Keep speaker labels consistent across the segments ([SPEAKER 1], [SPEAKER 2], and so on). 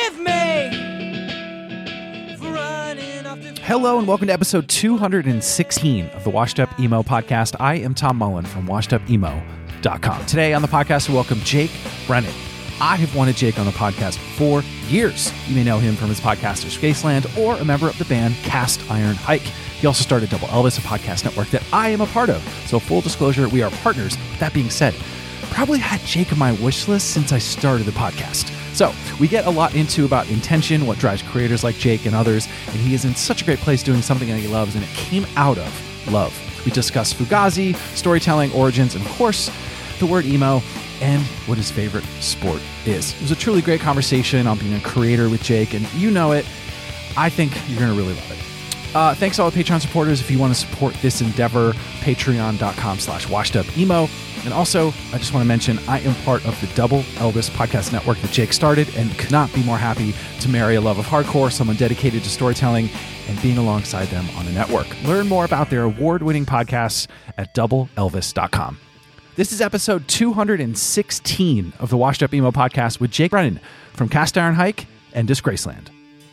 [SPEAKER 1] forgive me for running off the...
[SPEAKER 2] Hello and welcome to episode 216 of the Washed Up Emo podcast. I am Tom Mullen from washedupemo.com. Today on the podcast, we welcome Jake Brennan. I have wanted Jake on the podcast for years. You may know him from his podcast, Disgraceland, or a member of the band Cast Iron Hike. He also started Double Elvis, a podcast network that I am a part of. So full disclosure, we are partners. That being said, probably had Jake on my wish list since I started the podcast. So we get a lot into about intention, what drives creators like Jake and others, and he is in such a great place doing something that he loves, and it came out of love. We discuss Fugazi, storytelling, origins, and of course, the word emo, and what his favorite sport is. It was a truly great conversation on being a creator with Jake, and you know it. I think you're going to really love it. Thanks to all the Patreon supporters. If you want to support this endeavor, patreon.com/washedupemo. And also, I just want to mention, I am part of the Double Elvis podcast network that Jake started and could not be more happy to marry a love of hardcore, someone dedicated to storytelling, and being alongside them on the network. Learn more about their award-winning podcasts at doubleelvis.com. This is episode 216 of the Washed Up Emo podcast with Jake Brennan from Cast Iron Hike and Disgraceland.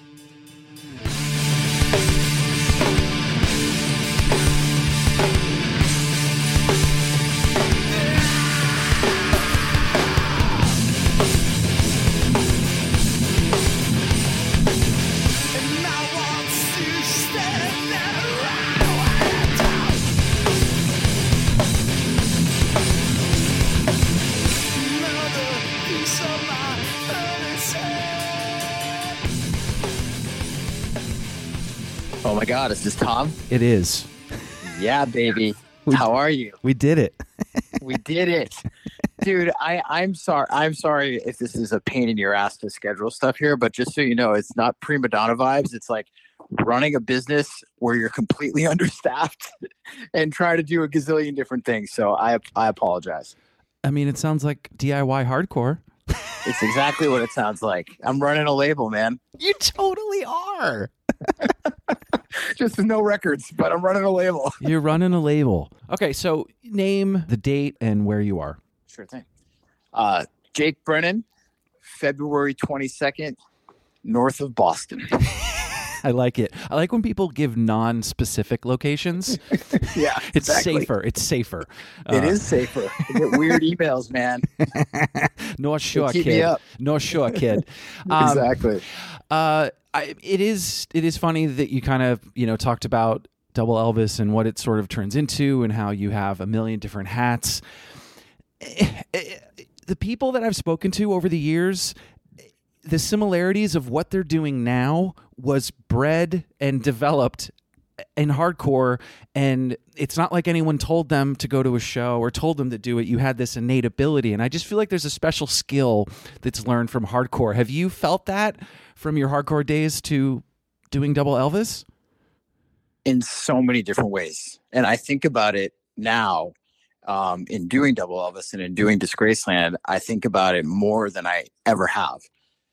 [SPEAKER 3] Oh my God, is this Tom?
[SPEAKER 2] It is.
[SPEAKER 3] Yeah, baby. How are you?
[SPEAKER 2] We did it.
[SPEAKER 3] We did it. Dude, I'm sorry. I'm sorry if this is a pain in your ass to schedule stuff here, but just so you know, it's not prima donna vibes. It's like running a business where you're completely understaffed and trying to do a gazillion different things. So I apologize.
[SPEAKER 2] I mean, it sounds like DIY hardcore.
[SPEAKER 3] It's exactly what it sounds like. I'm running a label, man.
[SPEAKER 2] You totally are.
[SPEAKER 3] Just no records, but I'm running a label.
[SPEAKER 2] You're running a label. Okay, so name, the date, and where you are.
[SPEAKER 3] Sure thing. Jake Brennan, February 22nd, north of Boston.
[SPEAKER 2] I like it. I like when people give non-specific locations.
[SPEAKER 3] Yeah,
[SPEAKER 2] It's
[SPEAKER 3] exactly.
[SPEAKER 2] safer. It's safer.
[SPEAKER 3] It is safer. You get weird emails, man.
[SPEAKER 2] Not sure,
[SPEAKER 3] keep me
[SPEAKER 2] kid.
[SPEAKER 3] up.
[SPEAKER 2] Not sure, kid.
[SPEAKER 3] Exactly.
[SPEAKER 2] It is funny that you kind of, talked about Double Elvis and what it sort of turns into and how you have a million different hats. The people that I've spoken to over the years, the similarities of what they're doing now was bred and developed in hardcore, and it's not like anyone told them to go to a show or told them to do it. You had this innate ability, and I just feel like there's a special skill that's learned from hardcore. Have you felt that from your hardcore days to doing Double Elvis?
[SPEAKER 3] In so many different ways. And I think about it now, in doing Double Elvis and in doing Disgraceland, I think about it more than I ever have.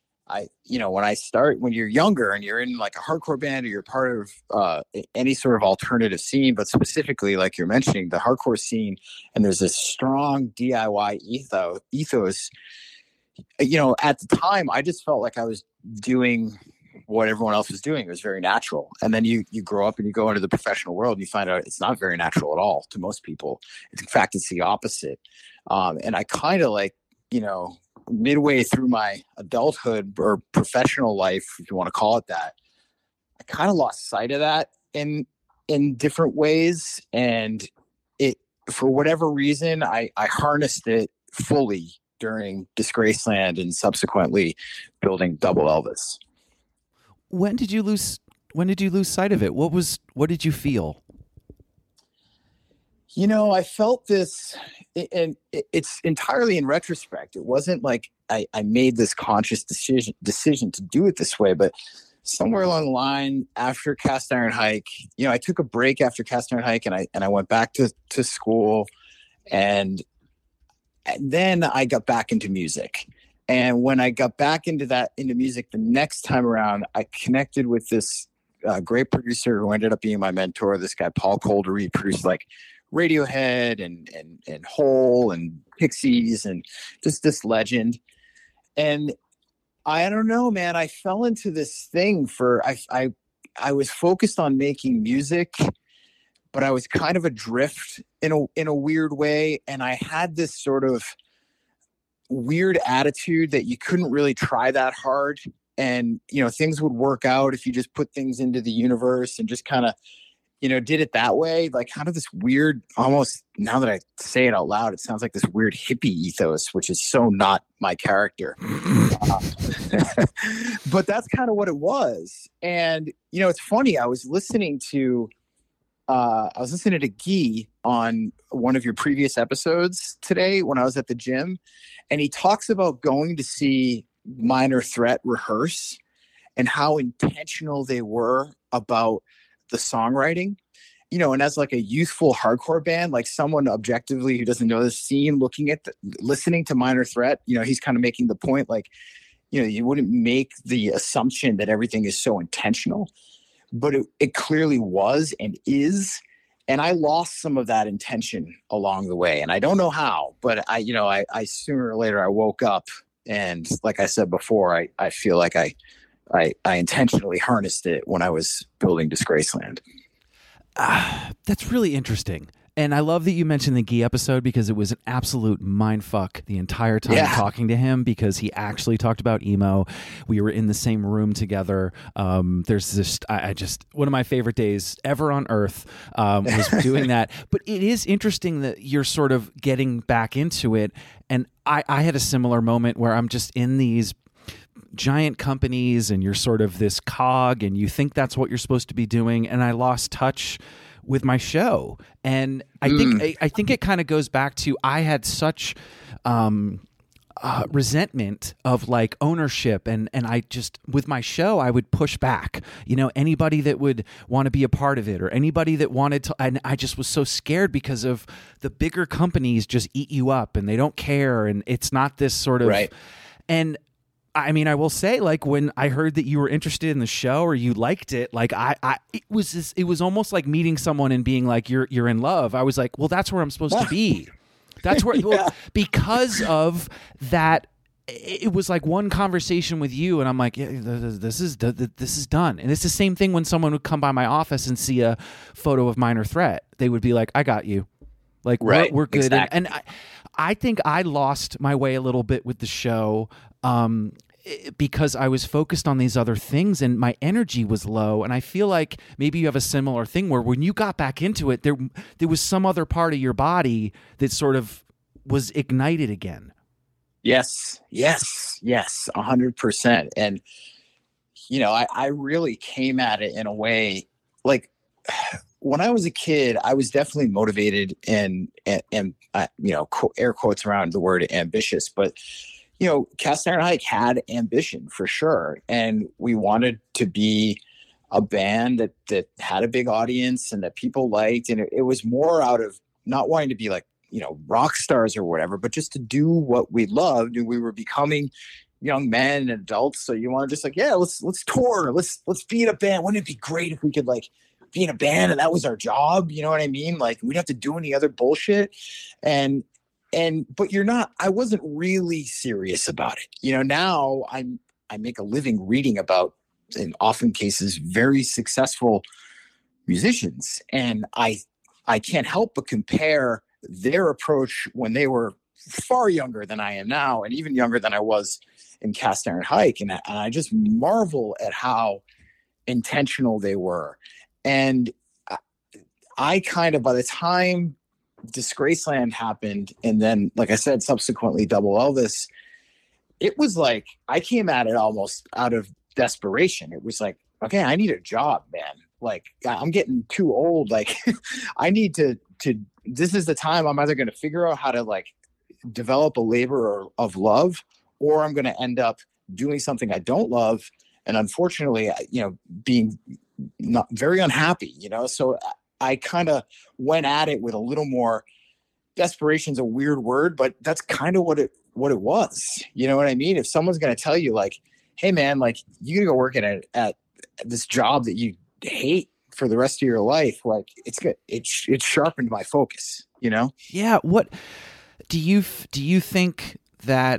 [SPEAKER 3] When you're younger and you're in like a hardcore band or you're part of any sort of alternative scene, but specifically like you're mentioning the hardcore scene, and there's this strong DIY ethos, at the time I just felt like I was doing what everyone else was doing. It was very natural. And then you grow up and you go into the professional world and you find out it's not very natural at all to most people. In fact, it's the opposite. And I kind of midway through my adulthood or professional life, if you want to call it that, I kind of lost sight of that in different ways. And for whatever reason, I harnessed it fully during Disgraceland and subsequently building Double Elvis.
[SPEAKER 2] When did you lose sight of it? What did you feel?
[SPEAKER 3] I felt this, and it's entirely in retrospect. It wasn't like I made this conscious decision to do it this way, but somewhere along the line after Cast Iron Hike, I took a break after Cast Iron Hike, and I went back to school, and then I got back into music. And when I got back into music the next time around, I connected with this great producer who ended up being my mentor, this guy, Paul Colder. He produced like Radiohead and Hole and Pixies and just this legend. And I don't know, man. I fell into this thing for I was focused on making music, but I was kind of adrift in a weird way, and I had this sort of weird attitude that you couldn't really try that hard, and things would work out if you just put things into the universe and just kind of did it that way, like kind of this weird, almost, now that I say it out loud, it sounds like this weird hippie ethos, which is so not my character. But that's kind of what it was. And, it's funny. I was listening to Guy on one of your previous episodes today when I was at the gym, and he talks about going to see Minor Threat rehearse and how intentional they were about the songwriting, and as like a youthful hardcore band, like someone objectively who doesn't know the scene, listening to Minor Threat, he's kind of making the point, like, you wouldn't make the assumption that everything is so intentional, but it clearly was and is. And I lost some of that intention along the way, and I don't know how, but I sooner or later I woke up, and like I said before, I feel like I intentionally harnessed it when I was building Disgraceland.
[SPEAKER 2] That's really interesting. And I love that you mentioned the Guy episode, because it was an absolute mindfuck the entire time talking to him, because he actually talked about emo. We were in the same room together. There's this, one of my favorite days ever on earth was doing that. But it is interesting that you're sort of getting back into it. And I had a similar moment where I'm just in these giant companies and you're sort of this cog and you think that's what you're supposed to be doing. And I lost touch with my show. And I think it kind of goes back to, I had such resentment of like ownership, and I just, with my show, I would push back, anybody that would want to be a part of it, or anybody that wanted to, and I just was so scared because of the bigger companies just eat you up and they don't care, and it's not this sort of
[SPEAKER 3] right.
[SPEAKER 2] And I mean, I will say, like, when I heard that you were interested in the show or you liked it, like it was almost like meeting someone and being like, you're in love. I was like, well, that's where I'm supposed to be. That's where, well, because of that, it was like one conversation with you, and I'm like, yeah, this is done. And it's the same thing when someone would come by my office and see a photo of Minor Threat. They would be like, I got you. Like,
[SPEAKER 3] right.
[SPEAKER 2] we're good.
[SPEAKER 3] Exactly.
[SPEAKER 2] And I think I lost my way a little bit with the show, because I was focused on these other things and my energy was low. And I feel like maybe you have a similar thing where when you got back into it, there was some other part of your body that sort of was ignited again.
[SPEAKER 3] Yes, 100%. And, I really came at it in a way, like, when I was a kid, I was definitely motivated and air quotes around the word ambitious, but Cast Iron Hike had ambition for sure. And we wanted to be a band that had a big audience and that people liked. And it was more out of not wanting to be like, rock stars or whatever, but just to do what we loved. And we were becoming young men and adults. So you want to just like, yeah, let's tour. Let's be in a band. Wouldn't it be great if we could like be in a band and that was our job? You know what I mean? Like, we don't have to do any other bullshit. But I wasn't really serious about it. Now I make a living reading about, in often cases, very successful musicians. And I can't help but compare their approach when they were far younger than I am now, and even younger than I was in Cast Iron Hike. And I just marvel at how intentional they were. And I kind of, by the time Disgraceland happened, and then, like I said, subsequently Double Elvis, it was like I came at it almost out of desperation. It was like, okay, I need a job, man. Like, I'm getting too old. Like, I need to this is the time I'm either going to figure out how to like develop a labor of love, or I'm going to end up doing something I don't love, and unfortunately, being not very unhappy. So I kind of went at it with a little more desperation's a weird word, but that's kind of what it was. You know what I mean? If someone's going to tell you like, hey man, like, you got to go work at this job that you hate for the rest of your life, like, it's good. It sharpened my focus,
[SPEAKER 2] Yeah. What do you think that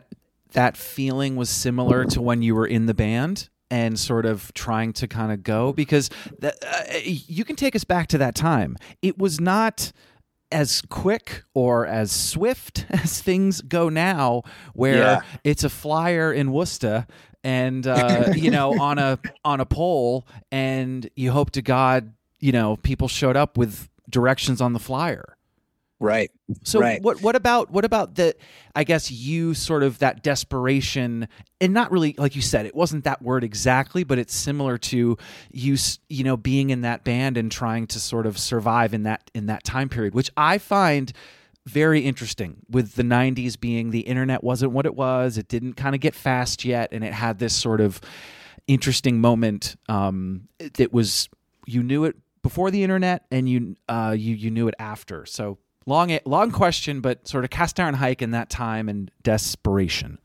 [SPEAKER 2] that feeling was similar to when you were in the band and sort of trying to kind of go? Because you can take us back to that time. It was not as quick or as swift as things go now, where it's a flyer in Worcester and on a pole, and you hope to God people showed up with directions on the flyer.
[SPEAKER 3] Right.
[SPEAKER 2] So what about the, I guess you sort of that desperation, and not really, like you said, it wasn't that word exactly, but it's similar to you being in that band and trying to sort of survive in that time period, which I find very interesting, with the 90s being, the internet wasn't what it was. It didn't kind of get fast yet. And it had this sort of interesting moment. That was, you knew it before the internet, and you knew it after. So long question, but sort of cast iron hike in that time and desperation.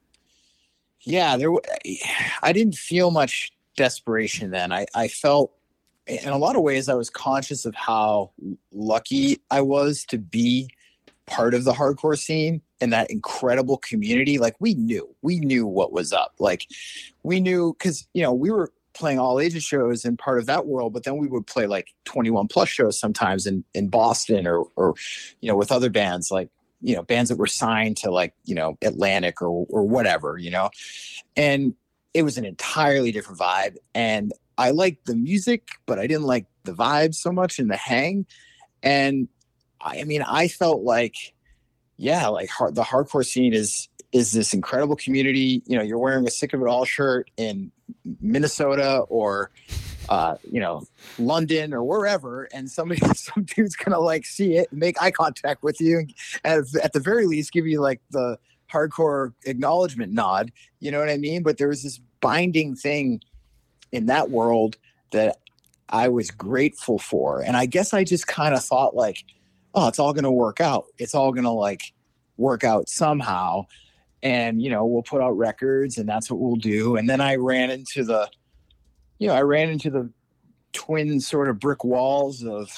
[SPEAKER 3] Yeah, I didn't feel much desperation then. I felt, in a lot of ways, I was conscious of how lucky I was to be part of the hardcore scene and that incredible community. Like, we knew what was up. Like, we knew, because we were playing all ages shows and part of that world, but then we would play like 21 plus shows sometimes in Boston or with other bands, like bands that were signed to like Atlantic or whatever, and it was an entirely different vibe. And I liked the music, but I didn't like the vibe so much and the hang. And I felt like the hardcore scene is this incredible community. You're wearing a Sick of It All shirt in Minnesota or London or wherever, and some dude's gonna like see it and make eye contact with you, and at the very least give you like the hardcore acknowledgement nod. You know what I mean? But there was this binding thing in that world that I was grateful for, and I guess I just kind of thought like, oh, it's all gonna work out. It's all gonna like work out somehow. And, we'll put out records, and that's what we'll do. And then I ran into the twin sort of brick walls of,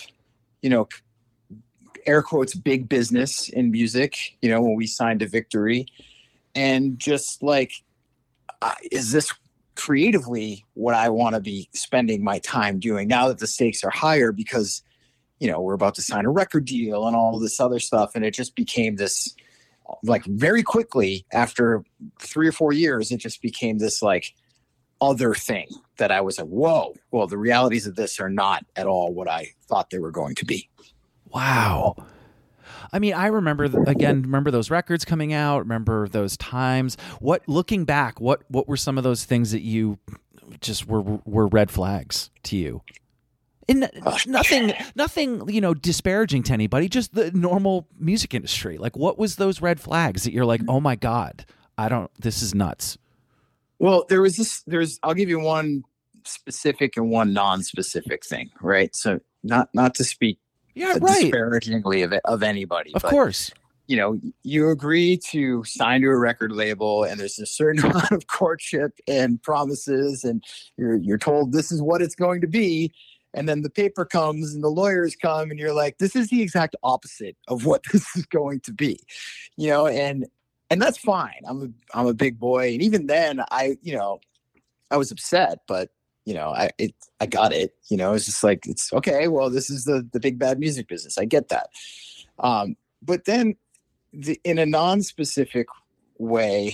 [SPEAKER 3] air quotes, big business in music, when we signed to Victory. And just like, is this creatively what I want to be spending my time doing now that the stakes are higher? Because, we're about to sign a record deal and all this other stuff. And it just became this, like, very quickly after 3 or 4 years, it just became this like other thing that I was like, whoa, well, the realities of this are not at all what I thought they were going to be.
[SPEAKER 2] Wow. I remember those records coming out, remember those times. Looking back, what were some of those things that you just were red flags to you? And nothing, disparaging to anybody, just the normal music industry. Like, what was those red flags that you're like, oh my God, this is nuts?
[SPEAKER 3] Well, I'll give you one specific and one non-specific thing, right? So not to speak disparagingly of anybody.
[SPEAKER 2] Of course.
[SPEAKER 3] You agree to sign to a record label, and there's a certain amount of courtship and promises, and you're told this is what it's going to be. And then the paper comes and the lawyers come, and you're like, this is the exact opposite of what this is going to be, and that's fine. I'm a big boy. And even then I was upset, but I got it, it's just like, it's okay. Well, this is the big bad music business. I get that. But then in a non-specific way,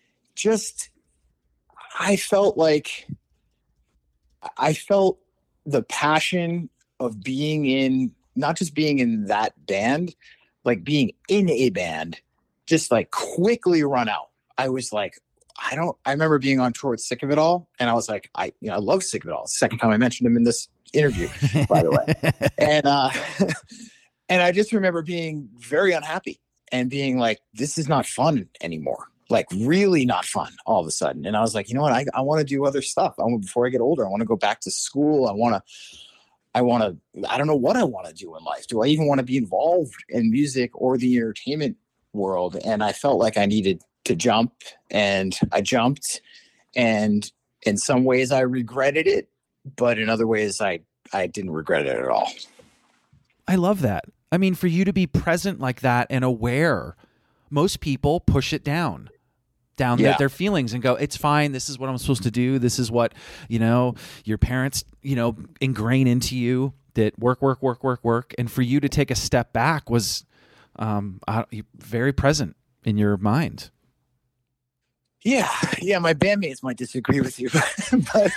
[SPEAKER 3] I felt the passion of being not just being in that band, like being in a band, just like quickly run out. I was like, I remember being on tour with Sick of It All, and I was like, I love Sick of It All. It's the second time I mentioned him in this interview, by the way. And I just remember being very unhappy and being like, this is not fun anymore. Like, really not fun all of a sudden. And I was like, you know what? I want to do other stuff. Before I get older, I want to go back to school. I don't know what I want to do in life. Do I even want to be involved in music or the entertainment world? And I felt like I needed to jump, and I jumped, and in some ways I regretted it, but in other ways I didn't regret it at all.
[SPEAKER 2] I love that. For you to be present like that and aware, most people push it down. down
[SPEAKER 3] Yeah.
[SPEAKER 2] their feelings and go, it's fine. This is what I'm supposed to do. This is what, your parents, ingrain into you, that work. And for you to take a step back was very present in your mind.
[SPEAKER 3] Yeah. My bandmates might disagree with you, but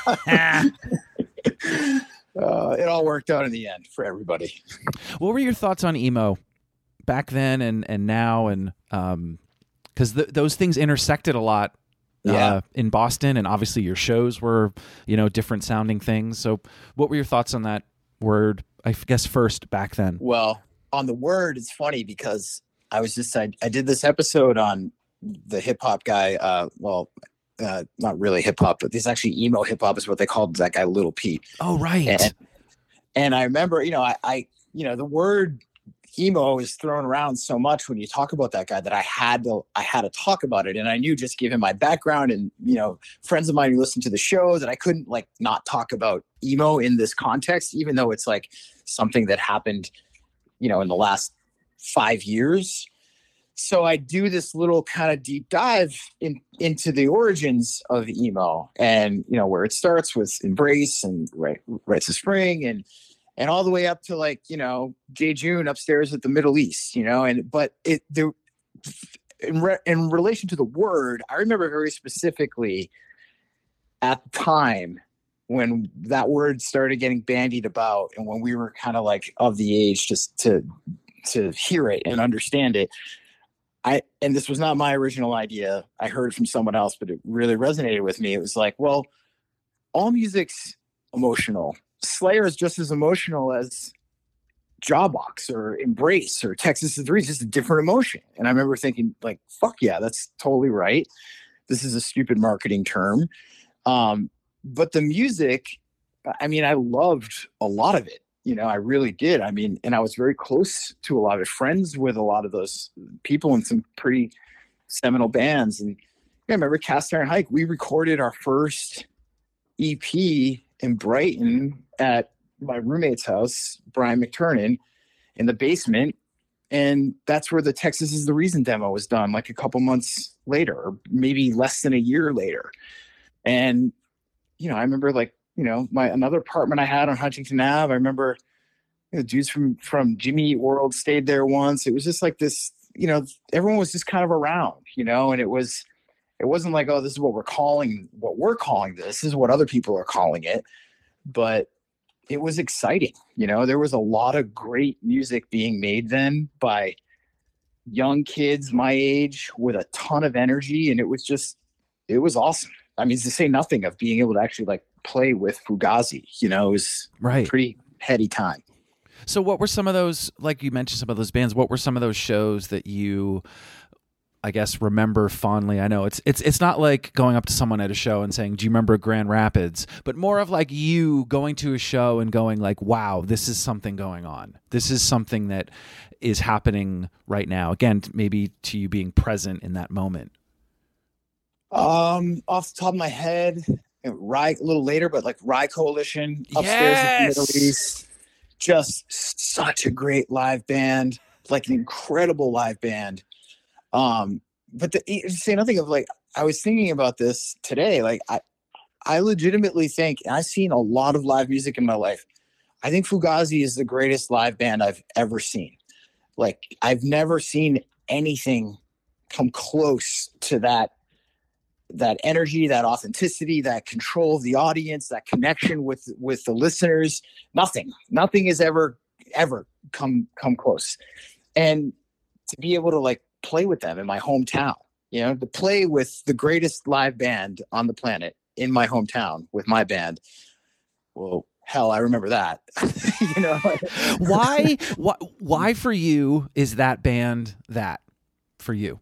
[SPEAKER 3] it all worked out in the end for everybody.
[SPEAKER 2] What were your thoughts on emo back then and now? And because those things intersected a lot in Boston, and obviously your shows were, different sounding things. So what were your thoughts on that word, I guess, first back then?
[SPEAKER 3] Well, on the word, it's funny because I did this episode on the hip hop guy. Not really hip hop, but this actually emo hip hop is what they called that guy, Little Pete.
[SPEAKER 2] Oh, right.
[SPEAKER 3] And I remember, the word emo is thrown around so much when you talk about that guy that I had to talk about it. And I knew, just given my background and, friends of mine who listen to the show, that I couldn't not talk about emo in this context, even though it's something that happened, in the last 5 years. So I do this little kind of deep dive into the origins of emo, and, where it starts with Embrace and Rites of Spring and all the way up to Jay June upstairs at the Middle East, in relation to the word, I remember very specifically at the time when that word started getting bandied about, and when we were kind of of the age just to hear it and understand it. And this was not my original idea. I heard it from someone else, but it really resonated with me. It was well, all music's emotional. Slayer is just as emotional as Jawbox or Embrace or Texas is 3. It's just a different emotion. And I remember thinking, fuck yeah, that's totally right. This is a stupid marketing term. But the music, I loved a lot of it. I really did. And I was very close to a lot of friends with a lot of those people in some pretty seminal bands. And I remember Cast Iron Hike. We recorded our first EP in Brighton at my roommate's house, Brian McTurnan, in the basement. And that's where the Texas is the Reason demo was done, a couple months later, or maybe less than a year later. And, I remember my another apartment I had on Huntington Ave. I remember dudes from Jimmy Eat World stayed there once. It was just this, everyone was just kind of around, and it wasn't oh, this is what we're calling this. This is what other people are calling it. But it was exciting. There was a lot of great music being made then by young kids my age with a ton of energy. And it was awesome. To say nothing of being able to actually play with Fugazi, it was
[SPEAKER 2] right.
[SPEAKER 3] Pretty heady time.
[SPEAKER 2] So what were some of those, you mentioned some of those bands, what were some of those shows that you, I guess, remember fondly? I know it's not like going up to someone at a show and saying, do you remember Grand Rapids? But more of you going to a show and going wow, this is something going on. This is something that is happening right now. Again, maybe to you being present in that moment.
[SPEAKER 3] Off the top of my head, Rye a little later, but Rye Coalition upstairs in the Middle East. Just such a great live band, an incredible live band. But to say nothing of I was thinking about this today. I legitimately think, and I've seen a lot of live music in my life. I think Fugazi is the greatest live band I've ever seen. I've never seen anything come close to that energy, that authenticity, that control of the audience, that connection with the listeners. Nothing has ever come close. And to be able to play with them in my hometown, to play with the greatest live band on the planet in my hometown with my band. Well, hell, I remember that.
[SPEAKER 2] Why for you is that band that for you?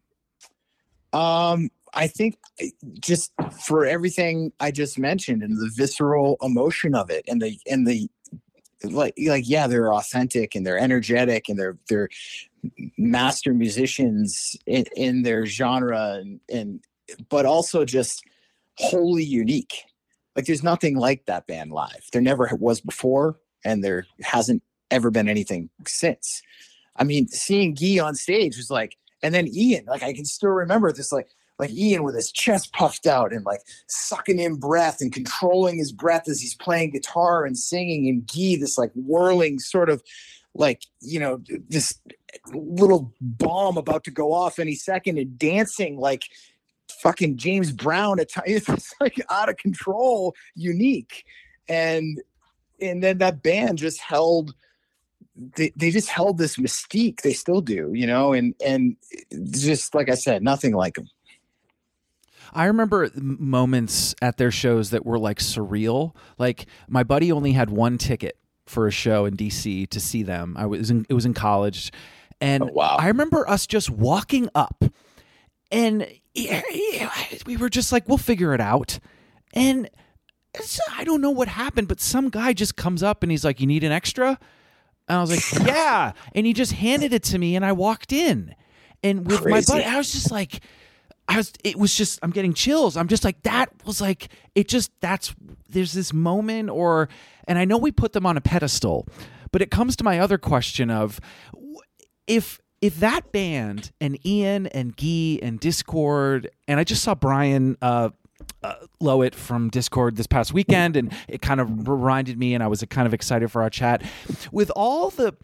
[SPEAKER 3] I think just for everything I just mentioned and the visceral emotion of it and the yeah, they're authentic and they're energetic and they're master musicians in their genre and but also just wholly unique. There's nothing like that band live. There never was before, and there hasn't ever been anything since. Seeing Guy on stage was and then Ian, I can still remember this, like Ian with his chest puffed out and like sucking in breath and controlling his breath as he's playing guitar and singing, and Guy, this like whirling sort of like, you know, this little bomb about to go off any second, and dancing like fucking James Brown at times. It's like out of control, unique. And then that band just held, they just held this mystique. They still do, you know, and just like I said, nothing like them.
[SPEAKER 2] I remember moments at their shows that were like surreal. Like my buddy only had one ticket for a show in DC to see them. It was in college. And
[SPEAKER 3] wow.
[SPEAKER 2] I remember us just walking up, and we were just like, we'll figure it out. And I don't know what happened, but some guy just comes up and he's like, you need an extra? And I was like, yeah. And he just handed it to me, and I walked in. And with my buddy, I was just like, I'm getting chills. I'm just like, that was like, there's this moment, and I know we put them on a pedestal, but it comes to my other question of if that band and Ian and Guy and Discord, and I just saw Brian Lowett from Discord this past weekend, and it kind of reminded me, and I was kind of excited for our chat with all the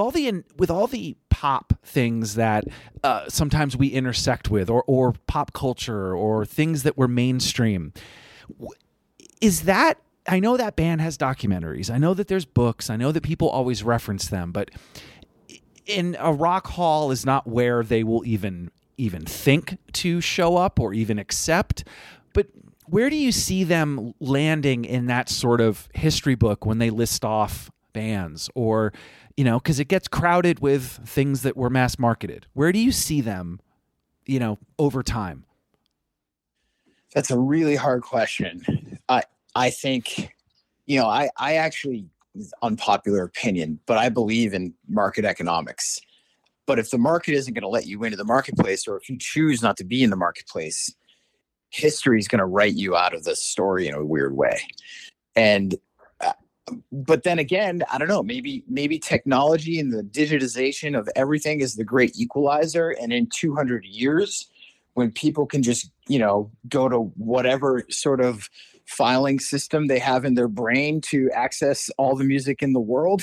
[SPEAKER 2] pop things that sometimes we intersect with, or pop culture, or things that were mainstream. Is that, I know that band has documentaries, I know that there's books, I know that people always reference them, but in a rock hall is not where they will even think to show up or even accept. But where do you see them landing in that sort of history book when they list off bands, or, you know, because it gets crowded with things that were mass marketed? Where do you see them, you know, over time?
[SPEAKER 3] That's a really hard question. I think, you know, I actually, unpopular opinion, but I believe in market economics. But if the market isn't going to let you into the marketplace, or if you choose not to be in the marketplace, history is going to write you out of the story in a weird way. And but then again, I don't know, maybe technology and the digitization of everything is the great equalizer. And in 200 years, when people can just, you know, go to whatever sort of filing system they have in their brain to access all the music in the world,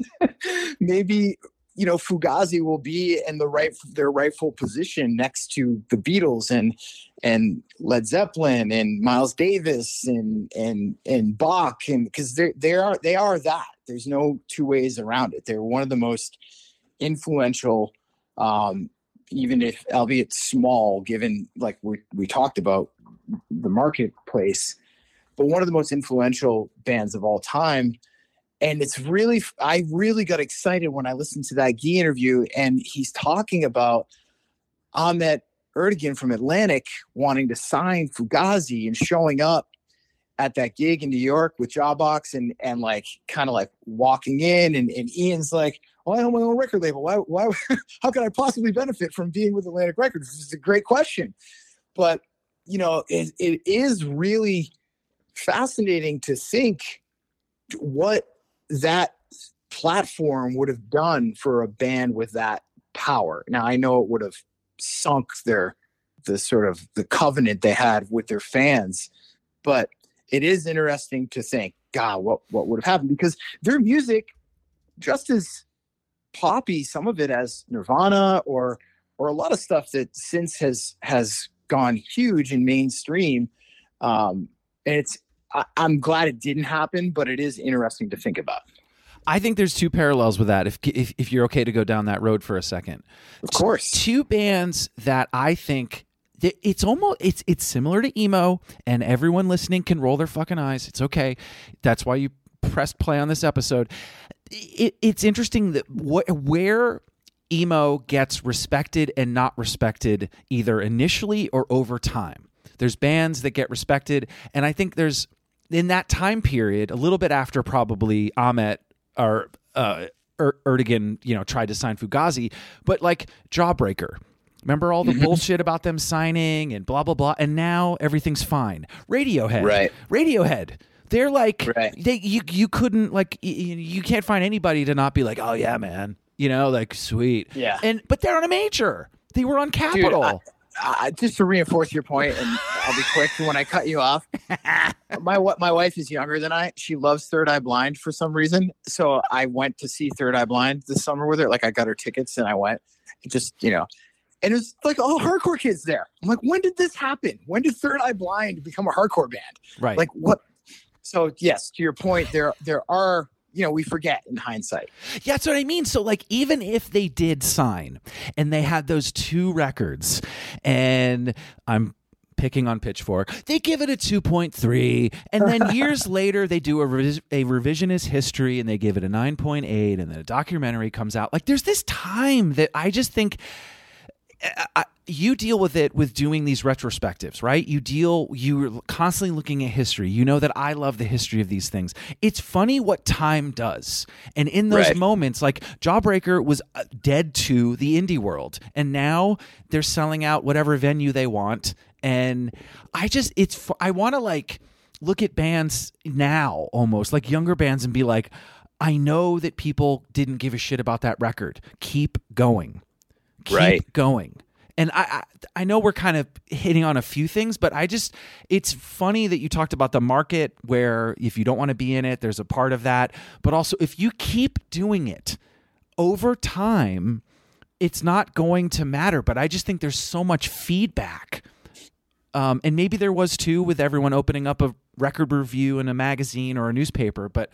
[SPEAKER 3] maybe, you know, Fugazi will be in their rightful position next to the Beatles and Led Zeppelin and Miles Davis and Bach, and because they are that. There's no two ways around it. They're one of the most influential, even if albeit small, given like we talked about the marketplace, but one of the most influential bands of all time. And I really got excited when I listened to that Guy interview, and he's talking about Ahmet Ertegun from Atlantic wanting to sign Fugazi and showing up at that gig in New York with Jawbox and like kind of like walking in, and Ian's like, well, I own my own record label. Why how could I possibly benefit from being with Atlantic Records? This is a great question. But, you know, it is really fascinating to think what that platform would have done for a band with that power. Now, I know it would have sunk the covenant they had with their fans, but it is interesting to think, God, what would have happened? Because their music, just as poppy, some of it as Nirvana or a lot of stuff that since has gone huge in mainstream. And I'm glad it didn't happen, but it is interesting to think about.
[SPEAKER 2] I think there's two parallels with that, if you're okay to go down that road for a second.
[SPEAKER 3] Of course.
[SPEAKER 2] Two bands that I think it's similar to emo, and everyone listening can roll their fucking eyes. It's okay. That's why you pressed play on this episode. It's interesting that where emo gets respected and not respected, either initially or over time. There's bands that get respected, and I think there's, in that time period, a little bit after probably Ahmet or Ertegun, you know, tried to sign Fugazi, but like Jawbreaker. Remember all the bullshit about them signing and blah, blah, blah, and now everything's fine. Radiohead.
[SPEAKER 3] Right.
[SPEAKER 2] Radiohead. They're like,
[SPEAKER 3] right.
[SPEAKER 2] You couldn't, like, you can't find anybody to not be like, oh yeah, man, you know, like, sweet.
[SPEAKER 3] Yeah.
[SPEAKER 2] But they're on a major. They were on Capitol.
[SPEAKER 3] Dude, just to reinforce your point, and I'll be quick when I cut you off. My wife is younger than I. She loves Third Eye Blind for some reason. So I went to see Third Eye Blind this summer with her. Like, I got her tickets and I went. Just, and it was like all hardcore kids there. I'm like, when did this happen? When did Third Eye Blind become a hardcore band?
[SPEAKER 2] Right.
[SPEAKER 3] Like, what? So yes, to your point, there are. We forget in hindsight.
[SPEAKER 2] Yeah, that's what I mean. So, like, even if they did sign and they had those 2 records, and I'm picking on Pitchfork, they give it a 2.3, and then years later they do a revisionist history and they give it a 9.8, and then a documentary comes out. Like, there's this time that I just think you deal with it with doing these retrospectives, right? You're constantly looking at history. You know that I love the history of these things. It's funny what time does. And in those moments, like, Jawbreaker was dead to the indie world, and now they're selling out whatever venue they want. And I want to, like, look at bands now, almost like younger bands, and be like, I know that people didn't give a shit about that record. Keep going. Keep going. And I know we're kind of hitting on a few things, but it's funny that you talked about the market, where if you don't want to be in it, there's a part of that. But also, if you keep doing it over time, it's not going to matter. But I just think there's so much feedback. And maybe there was too, with everyone opening up a record review in a magazine or a newspaper. But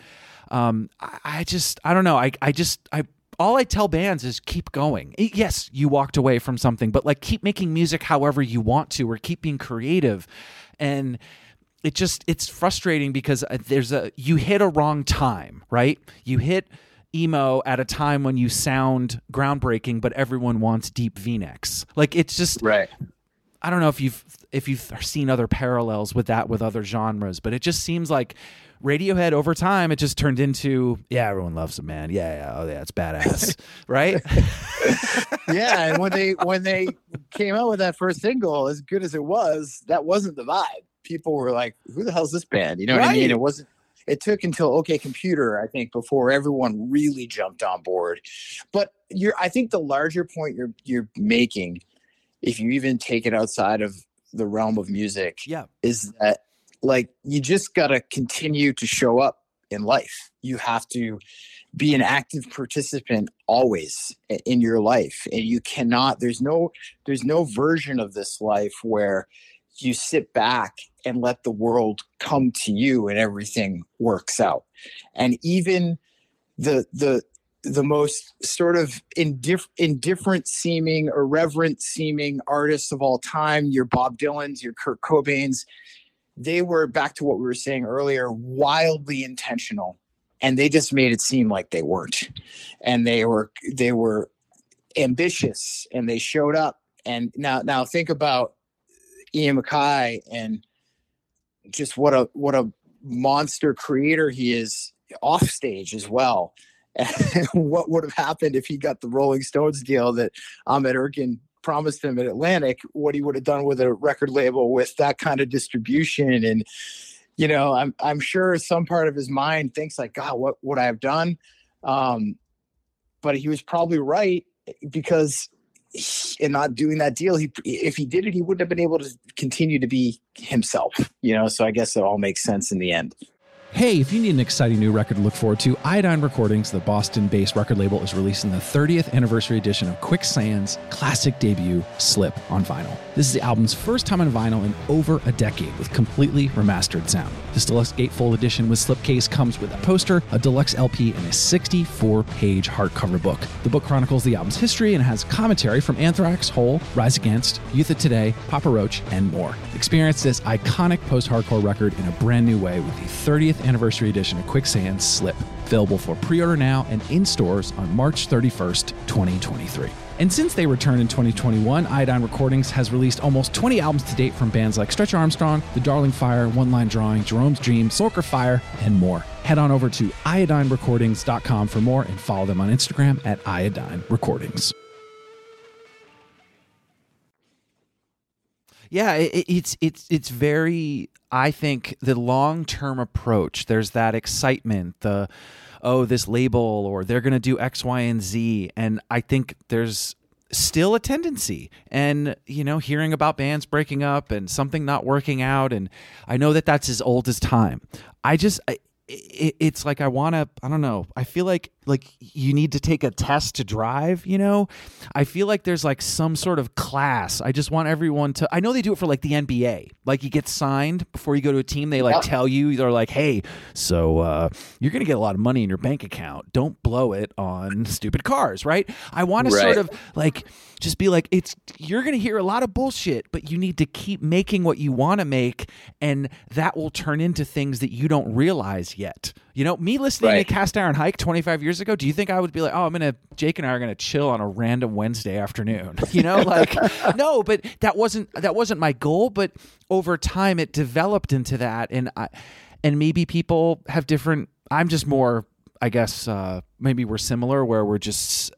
[SPEAKER 2] I don't know. All I tell bands is keep going. Yes, you walked away from something, but, like, keep making music however you want to, or keep being creative. And it's frustrating because you hit a wrong time, right? You hit emo at a time when you sound groundbreaking, but everyone wants deep V-necks. Like, it's just
[SPEAKER 3] right.
[SPEAKER 2] I don't know if you've seen other parallels with that with other genres, but it just seems like Radiohead, over time, it just turned into, everyone loves it, man. Yeah, it's badass, right?
[SPEAKER 3] Yeah, and when they came out with that first single, as good as it was, that wasn't the vibe. People were like, "Who the hell's this band?" You know what I mean? It wasn't. It took until OK Computer, I think, before everyone really jumped on board. But I think the larger point you're making, if you even take it outside of the realm of music, is that, like, you just got to continue to show up in life. You have to be an active participant always in your life. And you cannot, there's no version of this life where you sit back and let the world come to you and everything works out. And even the most sort of indifferent seeming, irreverent seeming artists of all time, your Bob Dylans, your Kurt Cobains, they were, back to what we were saying earlier, wildly intentional, and they just made it seem like they weren't. And they were ambitious, and they showed up. And now think about Ian MacKaye and just what a monster creator he is off stage as well. And what would have happened if he got the Rolling Stones deal that Ahmet Erkin promised him at Atlantic, what he would have done with a record label with that kind of distribution. And, I'm sure some part of his mind thinks, like, God, what would I have done? But he was probably right, because in not doing that deal, if he did it, he wouldn't have been able to continue to be himself, so I guess it all makes sense in the end.
[SPEAKER 2] Hey, if you need an exciting new record to look forward to, Iodine Recordings, the Boston-based record label, is releasing the 30th anniversary edition of Quicksand's classic debut, Slip, on vinyl. This is the album's first time on vinyl in over a decade, with completely remastered sound. This deluxe gatefold edition with slipcase comes with a poster, a deluxe LP, and a 64-page hardcover book. The book chronicles the album's history and has commentary from Anthrax, Hole, Rise Against, Youth of Today, Papa Roach, and more. Experience this iconic post-hardcore record in a brand new way with the 30th anniversary edition of Quicksand's Slip, available for pre-order now and in stores on March 31st, 2023. And since they returned in 2021, Iodine Recordings has released almost 20 albums to date from bands like Stretch Armstrong, The Darling Fire, One Line Drawing, Jerome's Dream, Sulker Fire, and more. Head on over to iodinerecordings.com for more, and follow them on Instagram at Iodine Recordings. Yeah, it's very, I think, the long-term approach. There's that excitement, this label, or they're going to do X, Y, and Z. And I think there's still a tendency. And, you know, hearing about bands breaking up and something not working out. And I know that that's as old as time. It's like, I don't know. I feel like you need to take a test to drive, you know? I feel like there's like some sort of class. I just want everyone to, I know they do it for like the NBA. Like you get signed before you go to a team. They like tell you, they're like, hey, so you're going to get a lot of money in your bank account. Don't blow it on stupid cars, right? I want to sort of like, just be like, you're going to hear a lot of bullshit, but you need to keep making what you want to make. And that will turn into things that you don't realize yet. You know, me listening to Cast Iron Hike 25 years ago, do you think I would be like, oh, Jake and I are going to chill on a random Wednesday afternoon? You know, like, no, but that wasn't my goal. But over time it developed into that. And maybe people have different, I'm just more, I guess, maybe we're similar where we're just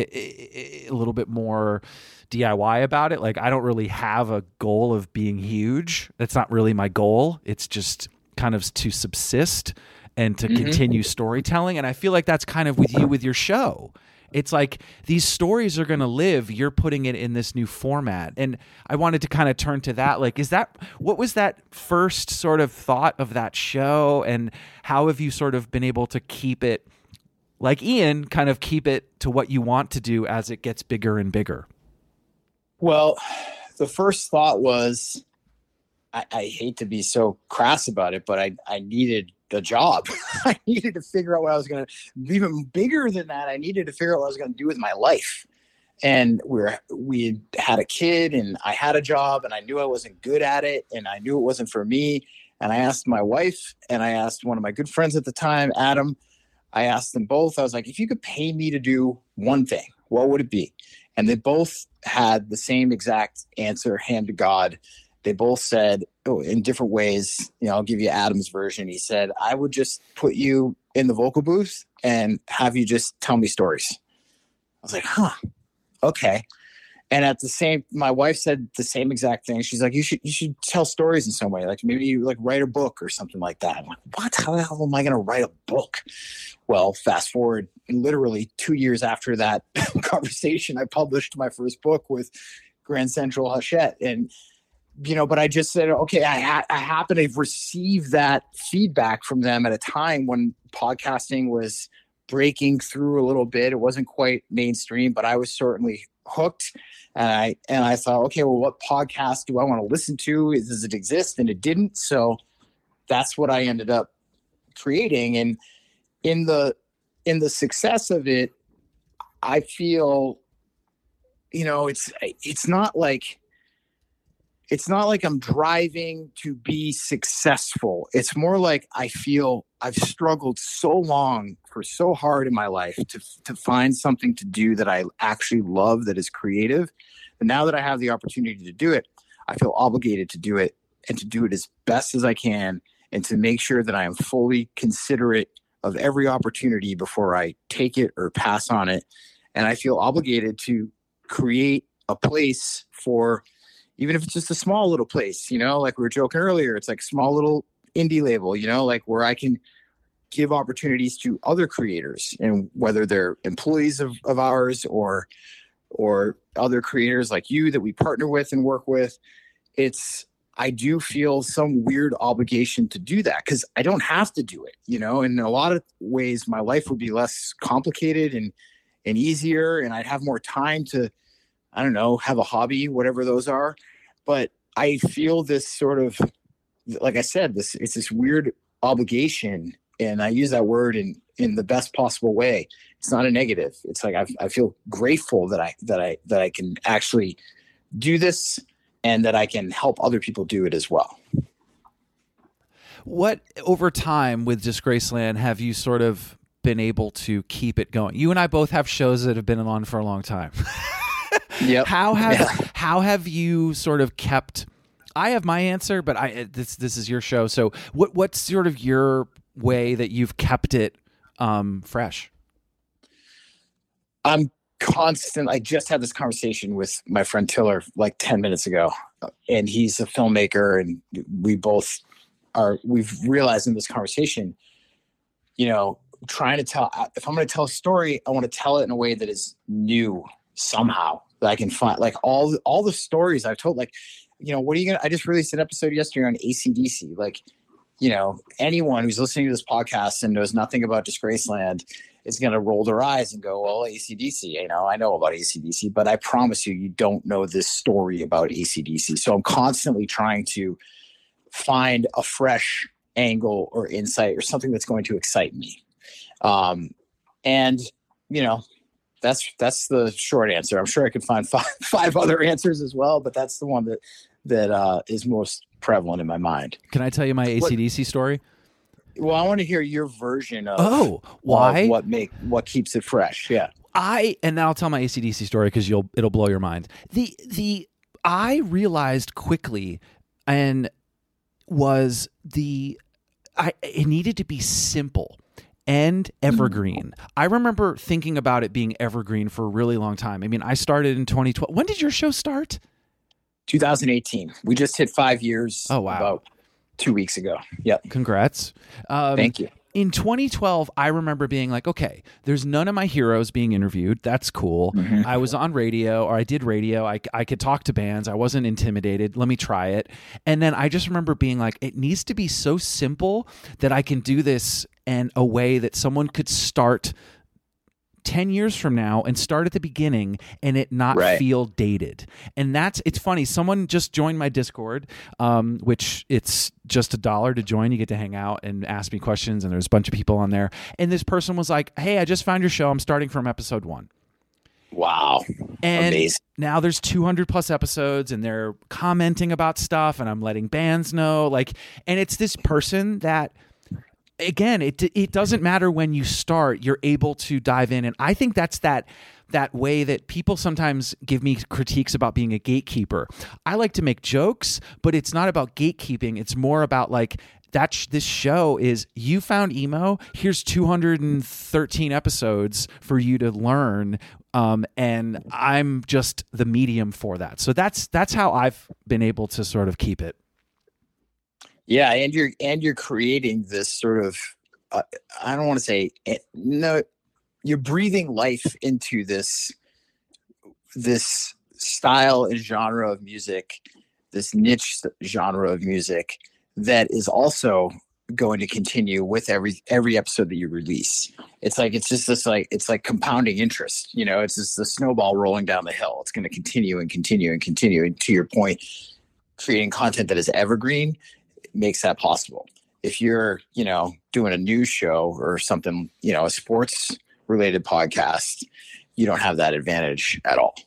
[SPEAKER 2] a little bit more DIY about it. Like I don't really have a goal of being huge. That's not really my goal. It's just kind of to subsist and to continue storytelling. And I feel like that's kind of with you with your show. It's like these stories are going to live. You're putting it in this new format. And I wanted to kind of turn to that. Like, what was that first sort of thought of that show? And how have you sort of been able to keep it, like Ian, kind of keep it to what you want to do as it gets bigger and bigger?
[SPEAKER 3] Well, the first thought was, I hate to be so crass about it, but I needed a job. I needed to figure out what I was going to, even bigger than that, I needed to figure out what I was going to do with my life. And we had a kid and I had a job and I knew I wasn't good at it and I knew it wasn't for me. And I asked my wife and I asked one of my good friends at the time, Adam, I asked them both, I was like, if you could pay me to do one thing, what would it be? And they both had the same exact answer, hand to God. They both said, in different ways, you know, I'll give you Adam's version. He said, I would just put you in the vocal booth and have you just tell me stories. I was like, okay. And my wife said the same exact thing. She's like, you should tell stories in some way. Like maybe you like write a book or something like that. I'm like, what? How the hell am I going to write a book? Well, fast forward, literally 2 years after that conversation, I published my first book with Grand Central Hachette. And, you know, but I just said, okay, I happen to receive that feedback from them at a time when podcasting was breaking through a little bit. It wasn't quite mainstream, but I was certainly hooked. And I thought, okay, well, what podcast do I want to listen to? Does it exist? And it didn't. So that's what I ended up creating. And in the success of it, I feel, you know, it's not like I'm driving to be successful. It's more like I feel I've struggled so hard in my life to find something to do that I actually love, that is creative. And now that I have the opportunity to do it, I feel obligated to do it and to do it as best as I can and to make sure that I am fully considerate of every opportunity before I take it or pass on it. And I feel obligated to create a place for, even if it's just a small little place, you know, like we were joking earlier, it's like a small little indie label, you know, like where I can give opportunities to other creators, and whether they're employees of ours or other creators like you that we partner with and work with. I do feel some weird obligation to do that because I don't have to do it, you know, and in a lot of ways my life would be less complicated and easier, and I'd have more time to, I don't know, have a hobby, whatever those are. But I feel this sort of, like I said, it's this weird obligation. And I use that word in the best possible way. It's not a negative. It's like, I feel grateful that I can actually do this and that I can help other people do it as well.
[SPEAKER 2] What, over time with Disgraceland, have you sort of been able to keep it going? You and I both have shows that have been on for a long time.
[SPEAKER 3] Yep.
[SPEAKER 2] How have you sort of kept? I have my answer, but this is your show. So what's sort of your way that you've kept it fresh?
[SPEAKER 3] I'm constant. I just had this conversation with my friend Tiller like 10 minutes ago, and he's a filmmaker, and we've realized in this conversation, you know, if I'm going to tell a story, I want to tell it in a way that is new somehow. that I can find, like all the stories I've told. Like, what are you gonna? I just released an episode yesterday on AC/DC. Like, anyone who's listening to this podcast and knows nothing about Disgraceland is going to roll their eyes and go, well, AC/DC, I know about AC/DC, but I promise you don't know this story about AC/DC. So I'm constantly trying to find a fresh angle or insight or something that's going to excite me. And, that's the short answer. I'm sure I could find five other answers as well, but that's the one that is most prevalent in my mind.
[SPEAKER 2] Can I tell you my AC/DC story?
[SPEAKER 3] Well, I want to hear your version of
[SPEAKER 2] why
[SPEAKER 3] what keeps it fresh. Yeah.
[SPEAKER 2] And now I'll tell my AC/DC story because it'll blow your mind. I realized quickly it needed to be simple and evergreen. I remember thinking about it being evergreen for a really long time. I mean, I started in 2012. When did your show start?
[SPEAKER 3] 2018. We just hit 5 years.
[SPEAKER 2] Oh, wow.
[SPEAKER 3] About 2 weeks ago. Yep.
[SPEAKER 2] Congrats.
[SPEAKER 3] Thank you.
[SPEAKER 2] In 2012, I remember being like, okay, there's none of my heroes being interviewed. That's cool.
[SPEAKER 3] Mm-hmm.
[SPEAKER 2] I was on radio, or I did radio. I could talk to bands. I wasn't intimidated. Let me try it. And then I just remember being like, it needs to be so simple that I can do this in a way that someone could start 10 years from now and start at the beginning and it not feel dated. And it's funny. Someone just joined my Discord, which it's just $1 to join. You get to hang out and ask me questions, and there's a bunch of people on there. And this person was like, hey, I just found your show. I'm starting from episode 1.
[SPEAKER 3] Wow.
[SPEAKER 2] And
[SPEAKER 3] amazing.
[SPEAKER 2] Now there's 200 plus episodes, and they're commenting about stuff, and I'm letting bands know, and it's this person that, again, it doesn't matter when you start, you're able to dive in. And I think that's that way that people sometimes give me critiques about being a gatekeeper. I like to make jokes, but it's not about gatekeeping. It's more about this show is, you found emo, here's 213 episodes for you to learn. And I'm just the medium for that. So that's how I've been able to sort of keep it.
[SPEAKER 3] Yeah, and you're creating this sort of I don't want to say no, you're breathing life into this style and genre of music, this niche genre of music that is also going to continue with every episode that you release. It's just this it's like compounding interest. It's just the snowball rolling down the hill. It's going to continue and continue and continue. And to your point, creating content that is evergreen makes that possible. If you're, doing a news show or something, a sports related podcast, you don't have that advantage at all.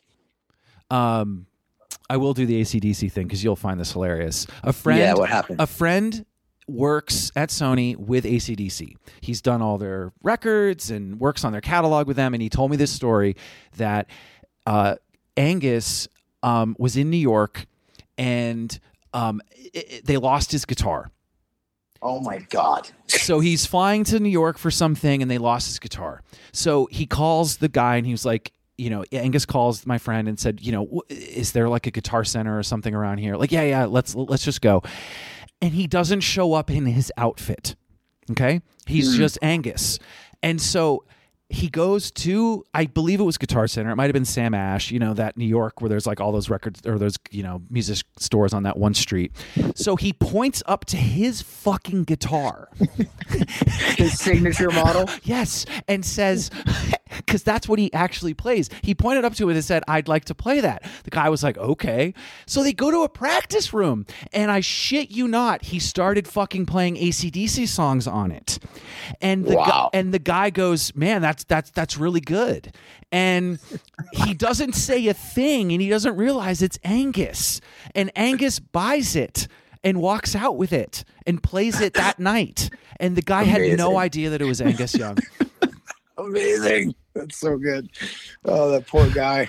[SPEAKER 2] I will do the AC/DC thing because you'll find this hilarious.
[SPEAKER 3] What happened?
[SPEAKER 2] A friend works at Sony with AC/DC. He's done all their records and works on their catalog with them. And he told me this story that Angus was in New York, and they lost his guitar.
[SPEAKER 3] Oh my God.
[SPEAKER 2] So he's flying to New York for something, and they lost his guitar. So he calls the guy, and he was like, Angus calls my friend and said, is there like a Guitar Center or something around here? Like, yeah, let's just go. And he doesn't show up in his outfit. Okay. He's just Angus. And so he goes to, I believe it was Guitar Center. It might've been Sam Ash, that New York where there's like all those records or those, music stores on that one street. So he points up to his fucking guitar.
[SPEAKER 3] His signature model?
[SPEAKER 2] Yes. And says, because that's what he actually plays. He pointed up to it and said, I'd like to play that. The guy was like, okay. So they go to a practice room, and I shit you not, he started fucking playing AC/DC songs on it. And the guy goes, man, that's really good. And he doesn't say a thing, and he doesn't realize it's Angus. And Angus buys it and walks out with it and plays it that night. And the guy had no idea that it was Angus Young.
[SPEAKER 3] Amazing. That's so good. Oh, that poor guy.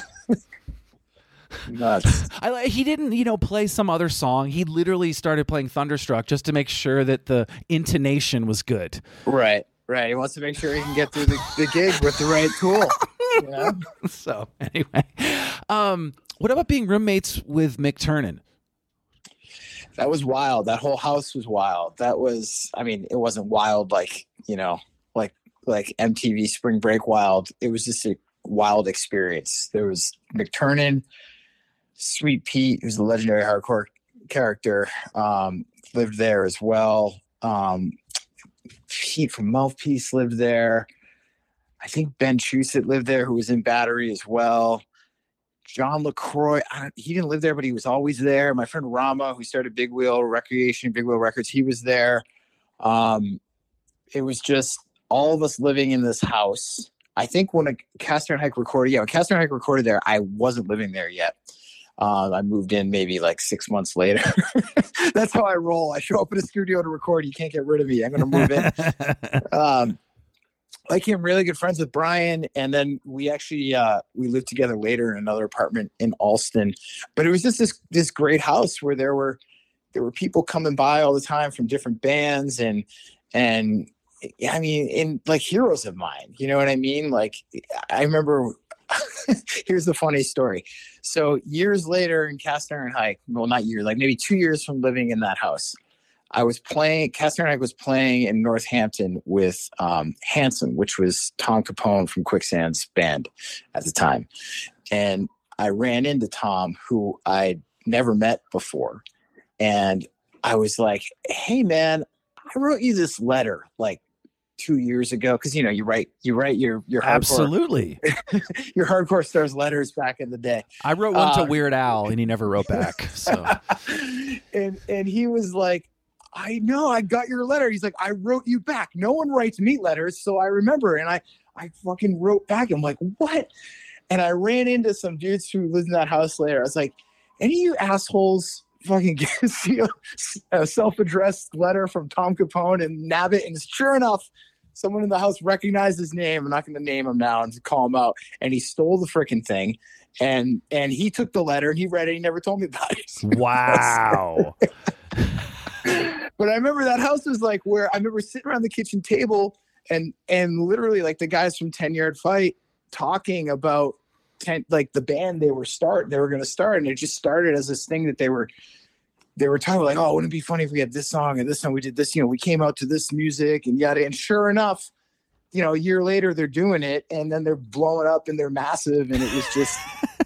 [SPEAKER 3] Nuts.
[SPEAKER 2] He didn't, play some other song. He literally started playing Thunderstruck just to make sure that the intonation was good.
[SPEAKER 3] Right. He wants to make sure he can get through the gig with the right tool. Yeah.
[SPEAKER 2] So anyway, what about being roommates with Mick Turnin?
[SPEAKER 3] That was wild. That whole house was wild. That was, it wasn't wild like MTV Spring Break wild. It was just wild experience. There was McTurnan, Sweet Pete, who's a legendary hardcore character, lived there as well. Pete from Mouthpiece lived there. I think Ben Chusett lived there, who was in Battery as well. John LaCroix, he didn't live there, but he was always there. My friend Rama, who started Big Wheel Recreation, Big Wheel Records, he was there. It was just all of us living in this house. I think when Castor and Hike recorded, when Castor and Hike recorded there, I wasn't living there yet. I moved in maybe like 6 months later. That's how I roll. I show up in a studio to record. You can't get rid of me. I'm going to move in. I became really good friends with Brian. And then we actually, we lived together later in another apartment in Alston. But it was just this great house where there were people coming by all the time from different bands and I mean, in like heroes of mine, you know what I mean? Like I remember, here's the funny story. So years later in Cast Iron Hike, well, not years, like maybe 2 years from living in that house, Cast Iron Hike was playing in Northampton with Hanson, which was Tom Capone from Quicksand's band at the time. And I ran into Tom, who I'd never met before. And I was like, hey man, I wrote you this letter like 2 years ago. Cause you know, you write your hardcore,
[SPEAKER 2] Absolutely.
[SPEAKER 3] your hardcore stars letters back in the day.
[SPEAKER 2] I wrote one to Weird Al and he never wrote back. So,
[SPEAKER 3] and he was like, I know, I got your letter. He's like, I wrote you back. No one writes me letters. So I remember. And I fucking wrote back. I'm like, what? And I ran into some dudes who lived in that house later. I was like, any of you assholes fucking see a self-addressed letter from Tom Capone and nab it? And sure enough, someone in the house recognized his name. I'm not going to name him now and call him out. And he stole the freaking thing. And he took the letter and he read it. He never told me about it.
[SPEAKER 2] Wow.
[SPEAKER 3] But I remember that house was like where I remember sitting around the kitchen table and literally like the guys from 10 Yard Fight talking about like the band they were going to start. And it just started as this thing that they were talking like, oh, wouldn't it be funny if we had this song and this song, we did this, you know, we came out to this music and yada. And sure enough, you know, a year later they're doing it and then they're blowing up and they're massive. And it was just,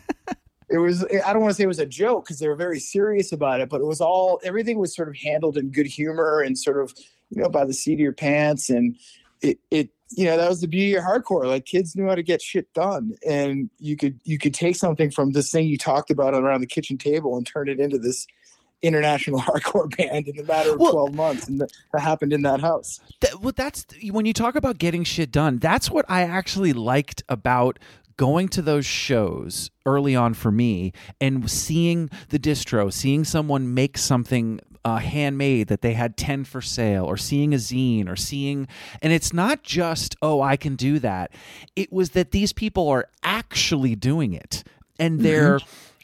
[SPEAKER 3] I don't want to say it was a joke because they were very serious about it, but it was everything was sort of handled in good humor and sort of, you know, by the seat of your pants. And it, you know, that was the beauty of hardcore. Like kids knew how to get shit done, and you could take something from this thing you talked about around the kitchen table and turn it into this international hardcore band in a matter of 12 months. And that happened in that house.
[SPEAKER 2] That's when you talk about getting shit done. That's what I actually liked about going to those shows early on for me and seeing the distro, seeing someone make something handmade that they had 10 for sale, or seeing a zine, and it's not just, oh, I can do that. It was that these people are actually doing it, and they're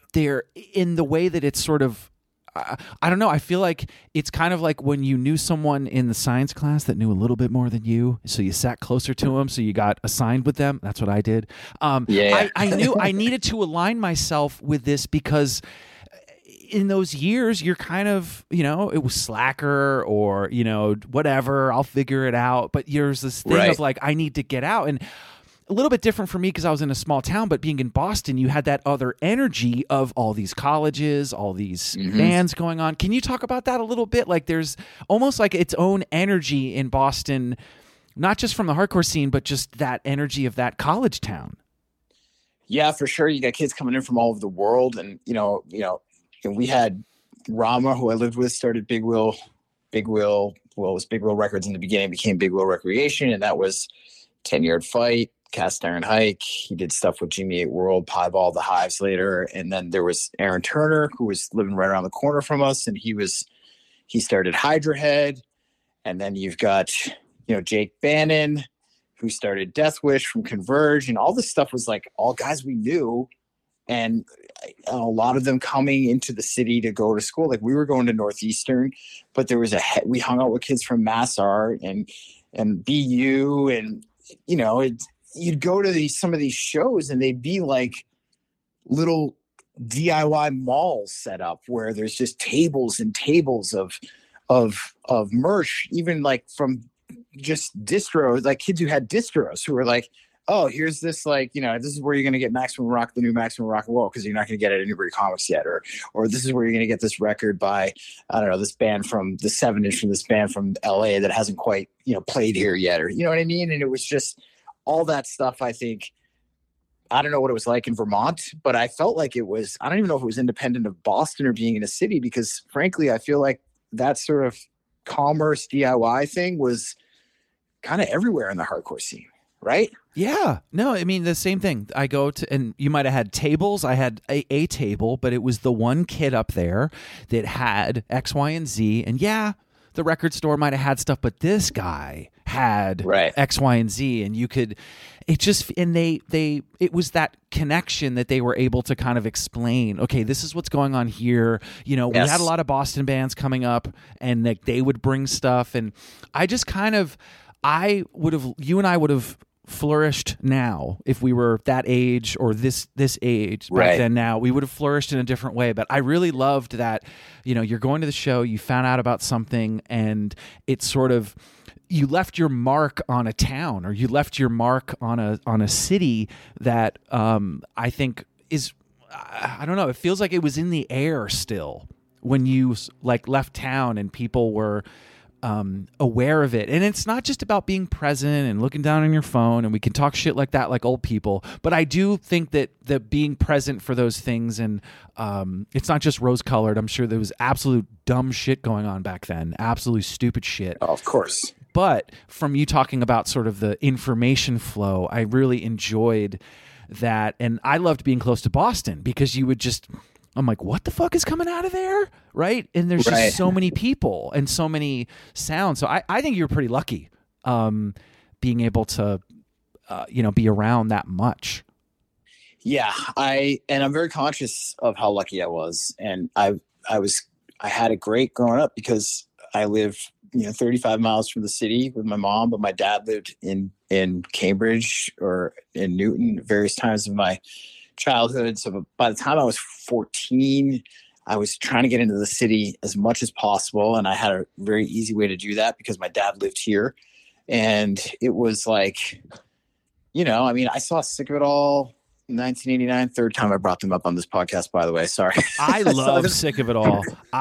[SPEAKER 2] in the way that it's sort of, I don't know. I feel like it's kind of like when you knew someone in the science class that knew a little bit more than you, so you sat closer to them, so you got assigned with them. That's what I did. I knew I needed to align myself with this because in those years, you're kind of, you know, it was slacker or, you know, whatever, I'll figure it out. But there's this thing of like, I need to get out. And a little bit different for me because I was in a small town, but being in Boston, you had that other energy of all these colleges, all these bands going on. Can you talk about that a little bit? Like there's almost like its own energy in Boston, not just from the hardcore scene, but just that energy of that college town.
[SPEAKER 3] Yeah, for sure. You got kids coming in from all over the world. And, you know, and we had Rama, who I lived with, started Big Wheel. It was Big Wheel Records in the beginning, became Big Wheel Recreation. And that was 10 Yard Fight, Cast Iron Hike. He did stuff with Jimmy 8 World, Piebald, The Hives later. And then there was Aaron Turner, who was living right around the corner from us. And he started Hydra Head. And then you've got, you know, Jake Bannon, who started Death Wish from Converge. And all this stuff was like all guys we knew. And a lot of them coming into the city to go to school. Like we were going to Northeastern, but there was we hung out with kids from Mass Art and BU. And, you know, you'd go to some of these shows and they'd be like little DIY malls set up where there's just tables and tables of merch, even like from just distros, like kids who had distros who were like, oh, here's this, like, this is where you're going to get Maximum Rock, the new Maximum Rock and Roll, because you're not going to get it at Newbury Comics yet, or this is where you're going to get this record by, I don't know, this band from the 7-inch from this band from LA that hasn't quite played here yet, or you know what I mean. And it was just all that stuff. I think, I don't know what it was like in Vermont, but I felt like it was, I don't even know if it was independent of Boston or being in a city, because frankly, I feel like that sort of commerce DIY thing was kind of everywhere in the hardcore scene. Right?
[SPEAKER 2] Yeah. No, I mean, the same thing. I go to, and you might have had tables. I had a table, but it was the one kid up there that had X, Y, and Z. And yeah, the record store might have had stuff, but this guy had X, Y, and Z. And you could, it just, and it was that connection that they were able to kind of explain, okay, this is what's going on here. We had a lot of Boston bands coming up, and they would bring stuff. And I just kind of, you and I would have flourished now if we were that age, or this age back then. Now we would have flourished in a different way. But I really loved that, you're going to the show, you found out about something, and it's sort of, you left your mark on a town, or you left your mark on a city that I think is, I don't know, it feels like it was in the air still when you like left town and people were aware of it. And it's not just about being present and looking down on your phone, and we can talk shit like that like old people, but I do think that being present for those things, and it's not just rose colored. I'm sure there was absolute dumb shit going on back then, absolutely stupid shit.
[SPEAKER 3] Oh, of course.
[SPEAKER 2] But from you talking about sort of the information flow, I really enjoyed that. And I loved being close to Boston, because you would just, I'm like, what the fuck is coming out of there? Right? And there's just so many people and so many sounds. So I think you're pretty lucky being able to, be around that much.
[SPEAKER 3] Yeah, I'm very conscious of how lucky I was. And I had it great growing up, because I live 35 miles from the city with my mom, but my dad lived in Cambridge or in Newton at various times of my childhood. So by the time I was 14, I was trying to get into the city as much as possible. And I had a very easy way to do that because my dad lived here. And it was like, I saw Sick of It All in 1989. Third time I brought them up on this podcast, by the way. Sorry.
[SPEAKER 2] I love Sick of It All.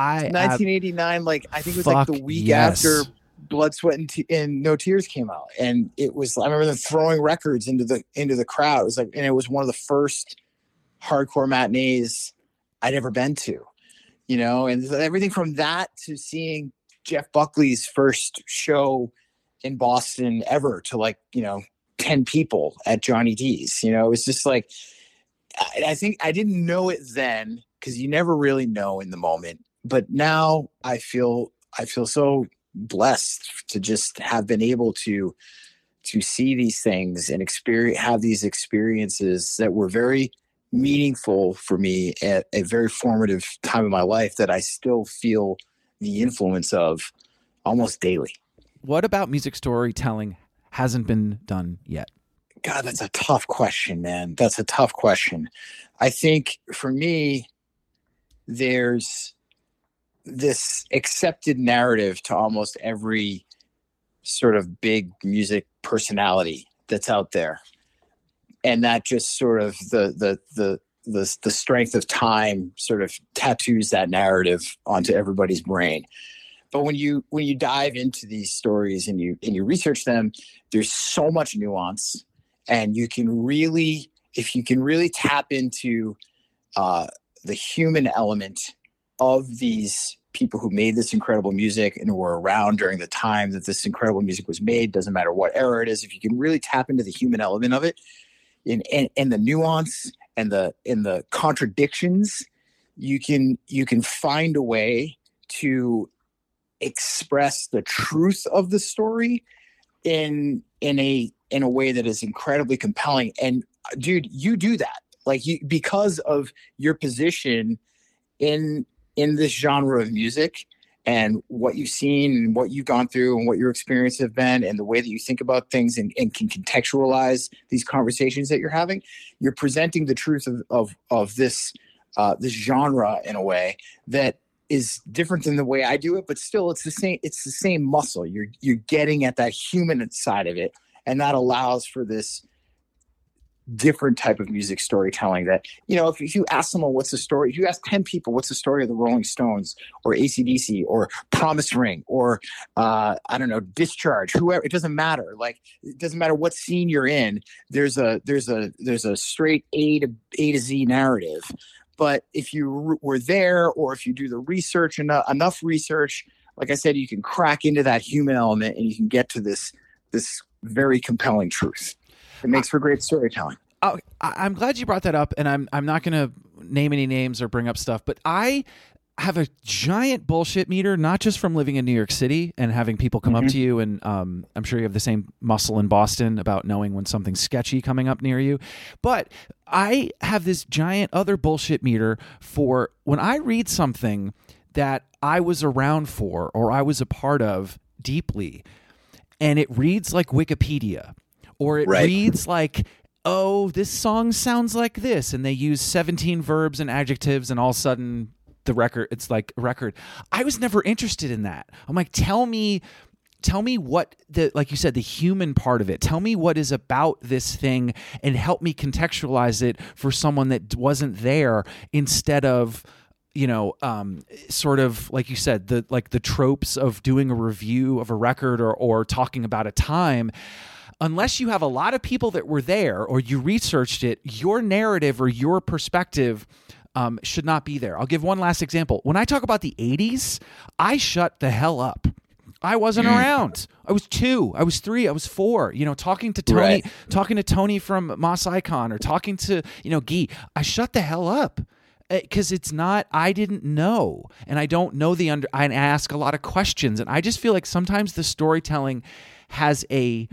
[SPEAKER 3] 1989. Like, I think it was like the week after Blood, Sweat, and No Tears came out. And it was, I remember them throwing records into the crowd. It was like, and it was one of the first hardcore matinees I'd ever been to, and everything from that to seeing Jeff Buckley's first show in Boston ever to 10 people at Johnny D's. It was just like, I think I didn't know it then, because you never really know in the moment. But now I feel so blessed to just have been able to see these things and have these experiences that were very meaningful for me at a very formative time in my life, that I still feel the influence of almost daily.
[SPEAKER 2] What about music storytelling hasn't been done yet?
[SPEAKER 3] God, that's a tough question, man. That's a tough question. I think for me, there's this accepted narrative to almost every sort of big music personality that's out there. And that just sort of the strength of time sort of tattoos that narrative onto everybody's brain. But when you dive into these stories and you research them, there's so much nuance, and if you can really tap into the human element of these people who made this incredible music and were around during the time that this incredible music was made, doesn't matter what era it is, if you can really tap into the human element of it, and the nuance and the contradictions, you can find a way to express the truth of the story in a way that is incredibly compelling. And dude, you do that, because of your position in this genre of music and what you've seen and what you've gone through and what your experiences have been and the way that you think about things and can contextualize these conversations that you're having. You're presenting the truth of this genre in a way that is different than the way I do it, but still it's the same muscle. You're getting at that human side of it. And that allows for this different type of music storytelling that, if you ask someone what's the story, if you ask 10 people what's the story of the Rolling Stones or AC/DC or Promise Ring or I don't know, Discharge, whoever, it doesn't matter. Like, it doesn't matter what scene you're in. There's a straight A to Z narrative. But if you were there, or if you do the research, enough research, like I said, you can crack into that human element and you can get to this very compelling truth. It makes for great storytelling.
[SPEAKER 2] Oh, I'm glad you brought that up, and I'm not going to name any names or bring up stuff, but I have a giant bullshit meter, not just from living in New York City and having people come up to you, and I'm sure you have the same muscle in Boston about knowing when something's sketchy coming up near you, but I have this giant other bullshit meter for when I read something that I was around for or I was a part of deeply, and it reads like Wikipedia, or it reads like, oh, this song sounds like this, and they use 17 verbs and adjectives, and all of a sudden it's like a record. I was never interested in that. I'm like, tell me what like you said, the human part of it. Tell me what is about this thing and help me contextualize it for someone that wasn't there, instead of, sort of like you said, the tropes of doing a review of a record or talking about a time. Unless you have a lot of people that were there or you researched it, your narrative or your perspective should not be there. I'll give one last example. When I talk about the 80s, I shut the hell up. I wasn't around. I was 2, I was 3, I was 4, talking to Tony from Moss Icon, or talking to, Guy. I shut the hell up. Because it's not, I didn't know, and I don't know I ask a lot of questions, and I just feel like sometimes the storytelling has a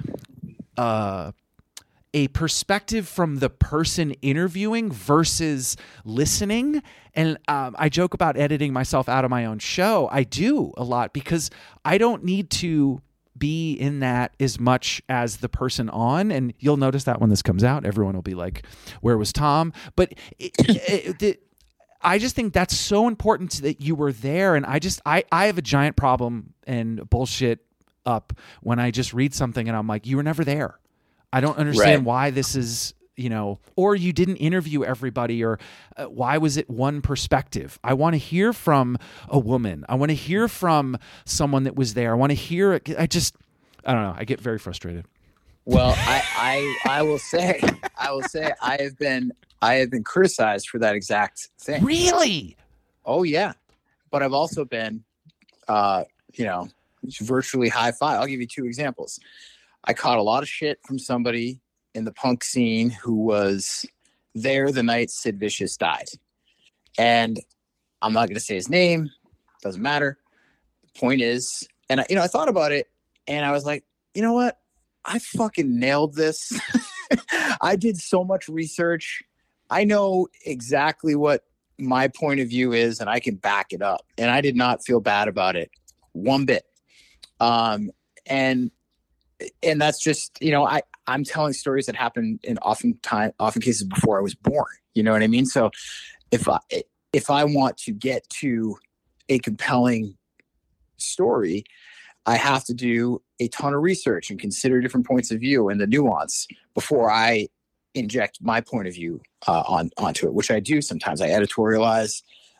[SPEAKER 2] perspective from the person interviewing versus listening. And I joke about editing myself out of my own show. I do a lot because I don't need to be in that as much as the person on. And you'll notice that when this comes out, everyone will be like, where was Tom? But I just think that's so important that you were there. And I have a giant problem and bullshit up when I just read something and I'm like, you were never there. I don't understand why this is, or you didn't interview everybody, or why was it one perspective? I want to hear from a woman. I want to hear from someone that was there. I want to hear it. I don't know. I get very frustrated.
[SPEAKER 3] Well, I will say I have been criticized for that exact thing.
[SPEAKER 2] Really?
[SPEAKER 3] Oh yeah. But I've also been, virtually high five. I'll give you 2 examples. I caught a lot of shit from somebody in the punk scene who was there the night Sid Vicious died. And I'm not going to say his name. Doesn't matter. The point is, and I thought about it and I was like, you know what? I fucking nailed this. I did so much research. I know exactly what my point of view is and I can back it up. And I did not feel bad about it one bit. And that's just, I'm telling stories that happened in often cases before I was born. You know what I mean? So if I want to get to a compelling story, I have to do a ton of research and consider different points of view and the nuance before I inject my point of view onto it, which I do sometimes. I editorialize.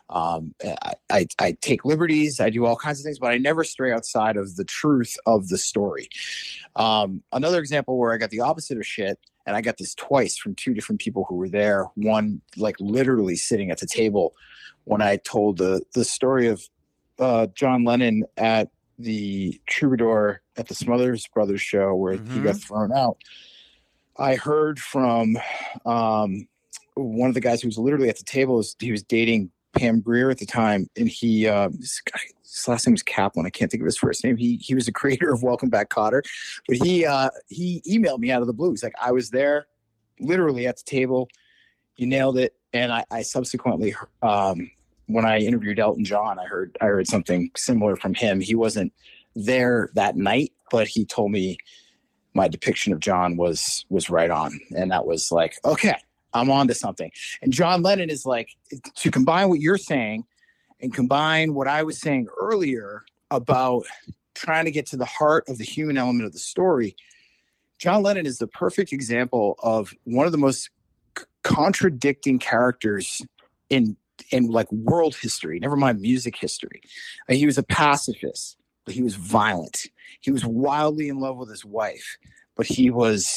[SPEAKER 3] I take liberties. I do all kinds of things, but I never stray outside of the truth of the story. Another example where I got the opposite of shit, and I got this twice from 2 different people who were there. One, like literally sitting at the table when I told the story of John Lennon at the Troubadour at the Smothers Brothers show where he got thrown out. I heard from one of the guys who was literally at the table. He was dating Pam Grier at the time, and his last name was Kaplan. I can't think of his first name. He was the creator of Welcome Back, Kotter, but he emailed me out of the blue. He's like, I was there, literally at the table. You nailed it. And I subsequently, when I interviewed Elton John, I heard something similar from him. He wasn't there that night, but he told me my depiction of John was right on, and that was like, okay, I'm on to something. And John Lennon is like, to combine what you're saying and combine what I was saying earlier about trying to get to the heart of the human element of the story. John Lennon is the perfect example of one of the most contradicting characters in like world history, never mind music history. He was a pacifist, but he was violent. He was wildly in love with his wife, but he was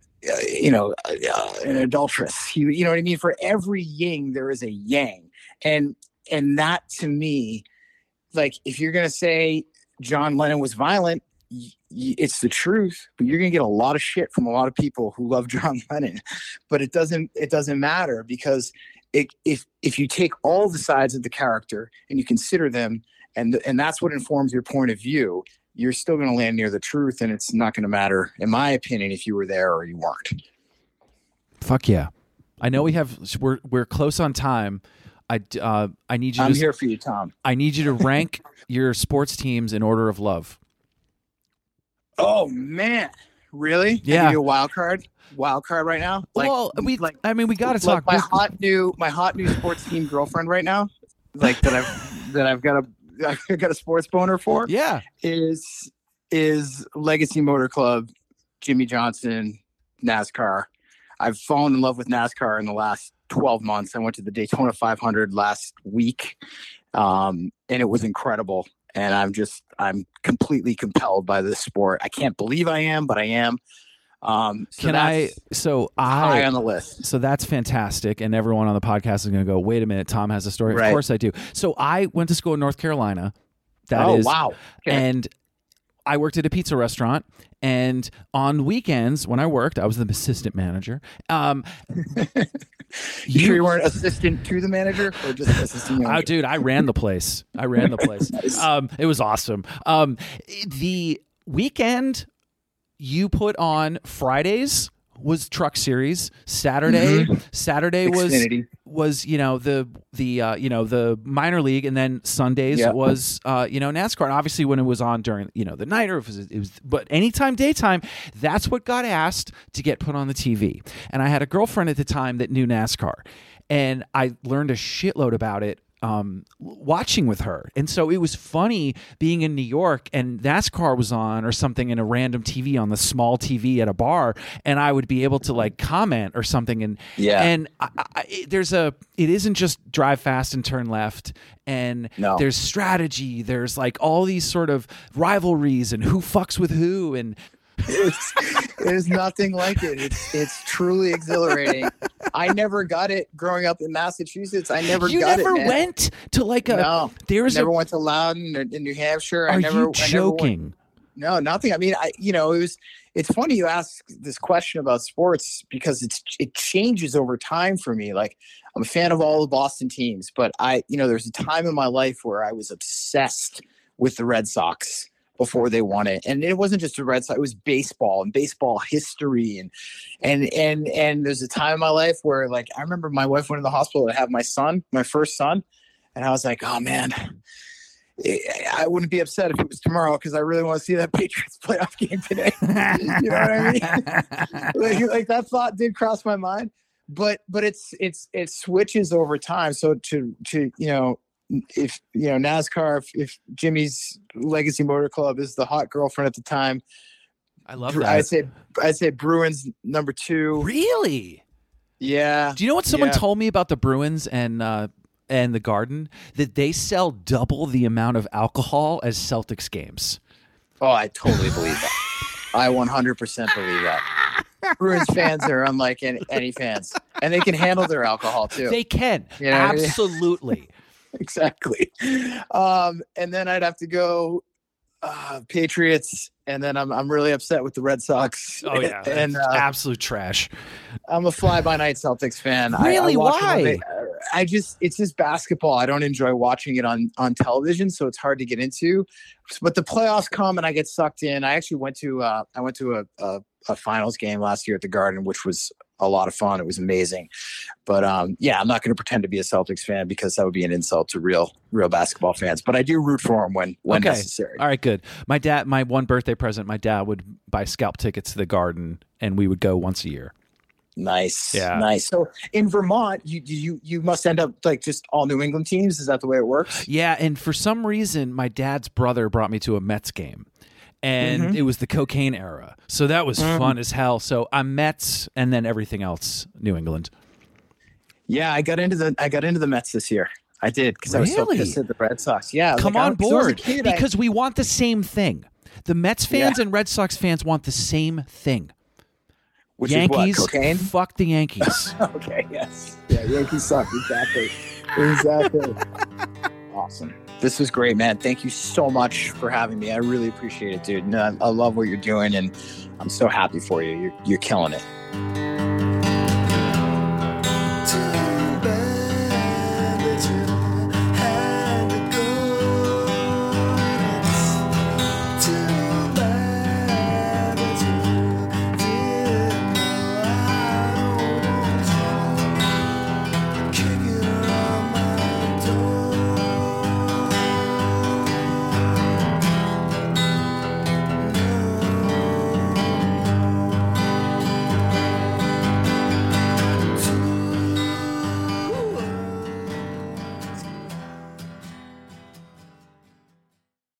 [SPEAKER 3] an adulteress. You know what I mean? For every yin, there is a yang. And that, to me, like, if you're going to say John Lennon was violent, it's the truth, but you're going to get a lot of shit from a lot of people who love John Lennon. But it doesn't matter, because if you take all the sides of the character and you consider them, and that's what informs your point of view, you're still going to land near the truth, and it's not going to matter, in my opinion, if you were there or you weren't.
[SPEAKER 2] Fuck yeah. I know we're close on time. I need you.
[SPEAKER 3] I'm here for you, Tom.
[SPEAKER 2] I need you to rank your sports teams in order of love.
[SPEAKER 3] Oh man, really?
[SPEAKER 2] Yeah.
[SPEAKER 3] I give you a wild card right now.
[SPEAKER 2] We got to talk.
[SPEAKER 3] My hot new sports team girlfriend right now, like that I've got a sports boner for.
[SPEAKER 2] Yeah,
[SPEAKER 3] is Legacy Motor Club, Jimmy Johnson, NASCAR. I've fallen in love with NASCAR in the last 12 months. I went to the Daytona 500 last week, and it was incredible. And I'm completely compelled by this sport. I can't believe I am, but I am. High
[SPEAKER 2] on the list. So that's fantastic. And everyone on the podcast is going to go, wait a minute, Tom has a story. Right. Of course I do. So I went to school in North Carolina.
[SPEAKER 3] Wow. Okay.
[SPEAKER 2] And I worked at a pizza restaurant. And on weekends when I worked, I was the assistant manager.
[SPEAKER 3] You sure you weren't assistant to the manager, or just assistant manager?
[SPEAKER 2] Oh, dude, I ran the place. Nice. It was awesome. The weekend you put on Fridays was Truck Series. Saturday
[SPEAKER 3] Xfinity
[SPEAKER 2] was the minor league, and then Sundays was NASCAR. And obviously when it was on during the night, or if it was but anytime daytime, that's what got asked to get put on the TV. And I had a girlfriend at the time that knew NASCAR, and I learned a shitload about it watching with her. And so it was funny being in New York and NASCAR was on or something in a random TV on the small TV at a bar, and I would be able to like comment or something. And it isn't just drive fast and turn left, and there's strategy, there's like all these sort of rivalries and who fucks with who, and
[SPEAKER 3] there's nothing like it. It's truly exhilarating. I never got it growing up in Massachusetts.
[SPEAKER 2] You never went to like a...
[SPEAKER 3] No, never went to Loudon in New Hampshire.
[SPEAKER 2] Are you joking?
[SPEAKER 3] No, nothing. I mean, it's funny you ask this question about sports, because it changes over time for me. Like, I'm a fan of all the Boston teams, but there's a time in my life where I was obsessed with the Red Sox before they won it. And it wasn't just the Red Sox, it was baseball and baseball history. And there's a time in my life where, like, I remember my wife went to the hospital to have my first son. And I was like, oh man, I wouldn't be upset if it was tomorrow, because I really want to see that Patriots playoff game today. You know what I mean? like that thought did cross my mind, but it switches over time. So if NASCAR, if Jimmy's Legacy Motor Club is the hot girlfriend at the time,
[SPEAKER 2] I love that.
[SPEAKER 3] I'd say Bruins number 2.
[SPEAKER 2] Really?
[SPEAKER 3] Yeah.
[SPEAKER 2] Do you know what someone told me about the Bruins and the Garden? That they sell double the amount of alcohol as Celtics games.
[SPEAKER 3] Oh, I totally believe that. I 100% believe that. Bruins fans are unlike any fans, and they can handle their alcohol too.
[SPEAKER 2] They can. Absolutely.
[SPEAKER 3] Exactly. And then I'd have to go Patriots, and then I'm really upset with the Red Sox.
[SPEAKER 2] Oh yeah, and absolute trash.
[SPEAKER 3] I'm a fly-by-night Celtics fan.
[SPEAKER 2] Really? Why?
[SPEAKER 3] It's just basketball. I don't enjoy watching it on television, so it's hard to get into. But the playoffs come and I get sucked in. I actually went to a finals game last year at the Garden, which was a lot of fun. It was amazing. But I'm not going to pretend to be a Celtics fan, because that would be an insult to real basketball fans. But I do root for them when necessary.
[SPEAKER 2] All right, good. My one birthday present, my dad would buy scalp tickets to the Garden, and we would go once a year.
[SPEAKER 3] Nice.
[SPEAKER 2] Yeah.
[SPEAKER 3] Nice. So in Vermont, you must end up like just all New England teams. Is that the way it works?
[SPEAKER 2] Yeah. And for some reason, my dad's brother brought me to a Mets game. and it was the cocaine era. So that was fun as hell. So I'm Mets, and then everything else New England.
[SPEAKER 3] Yeah, I got into the Mets this year. I did because I was so
[SPEAKER 2] Really?
[SPEAKER 3] pissed at the Red Sox. Yeah, I was
[SPEAKER 2] Come
[SPEAKER 3] like,
[SPEAKER 2] on board,
[SPEAKER 3] kid,
[SPEAKER 2] because we want the same thing. The Mets fans and Red Sox fans want the same thing.
[SPEAKER 3] which
[SPEAKER 2] Yankees,
[SPEAKER 3] is what, cocaine?
[SPEAKER 2] fuck the Yankees.
[SPEAKER 3] Okay, yes. Yeah, Yankees suck. Exactly. Awesome. This was great, man. Thank you so much for having me. I really appreciate it, dude. And I love what you're doing, and I'm so happy for you. You're killing it.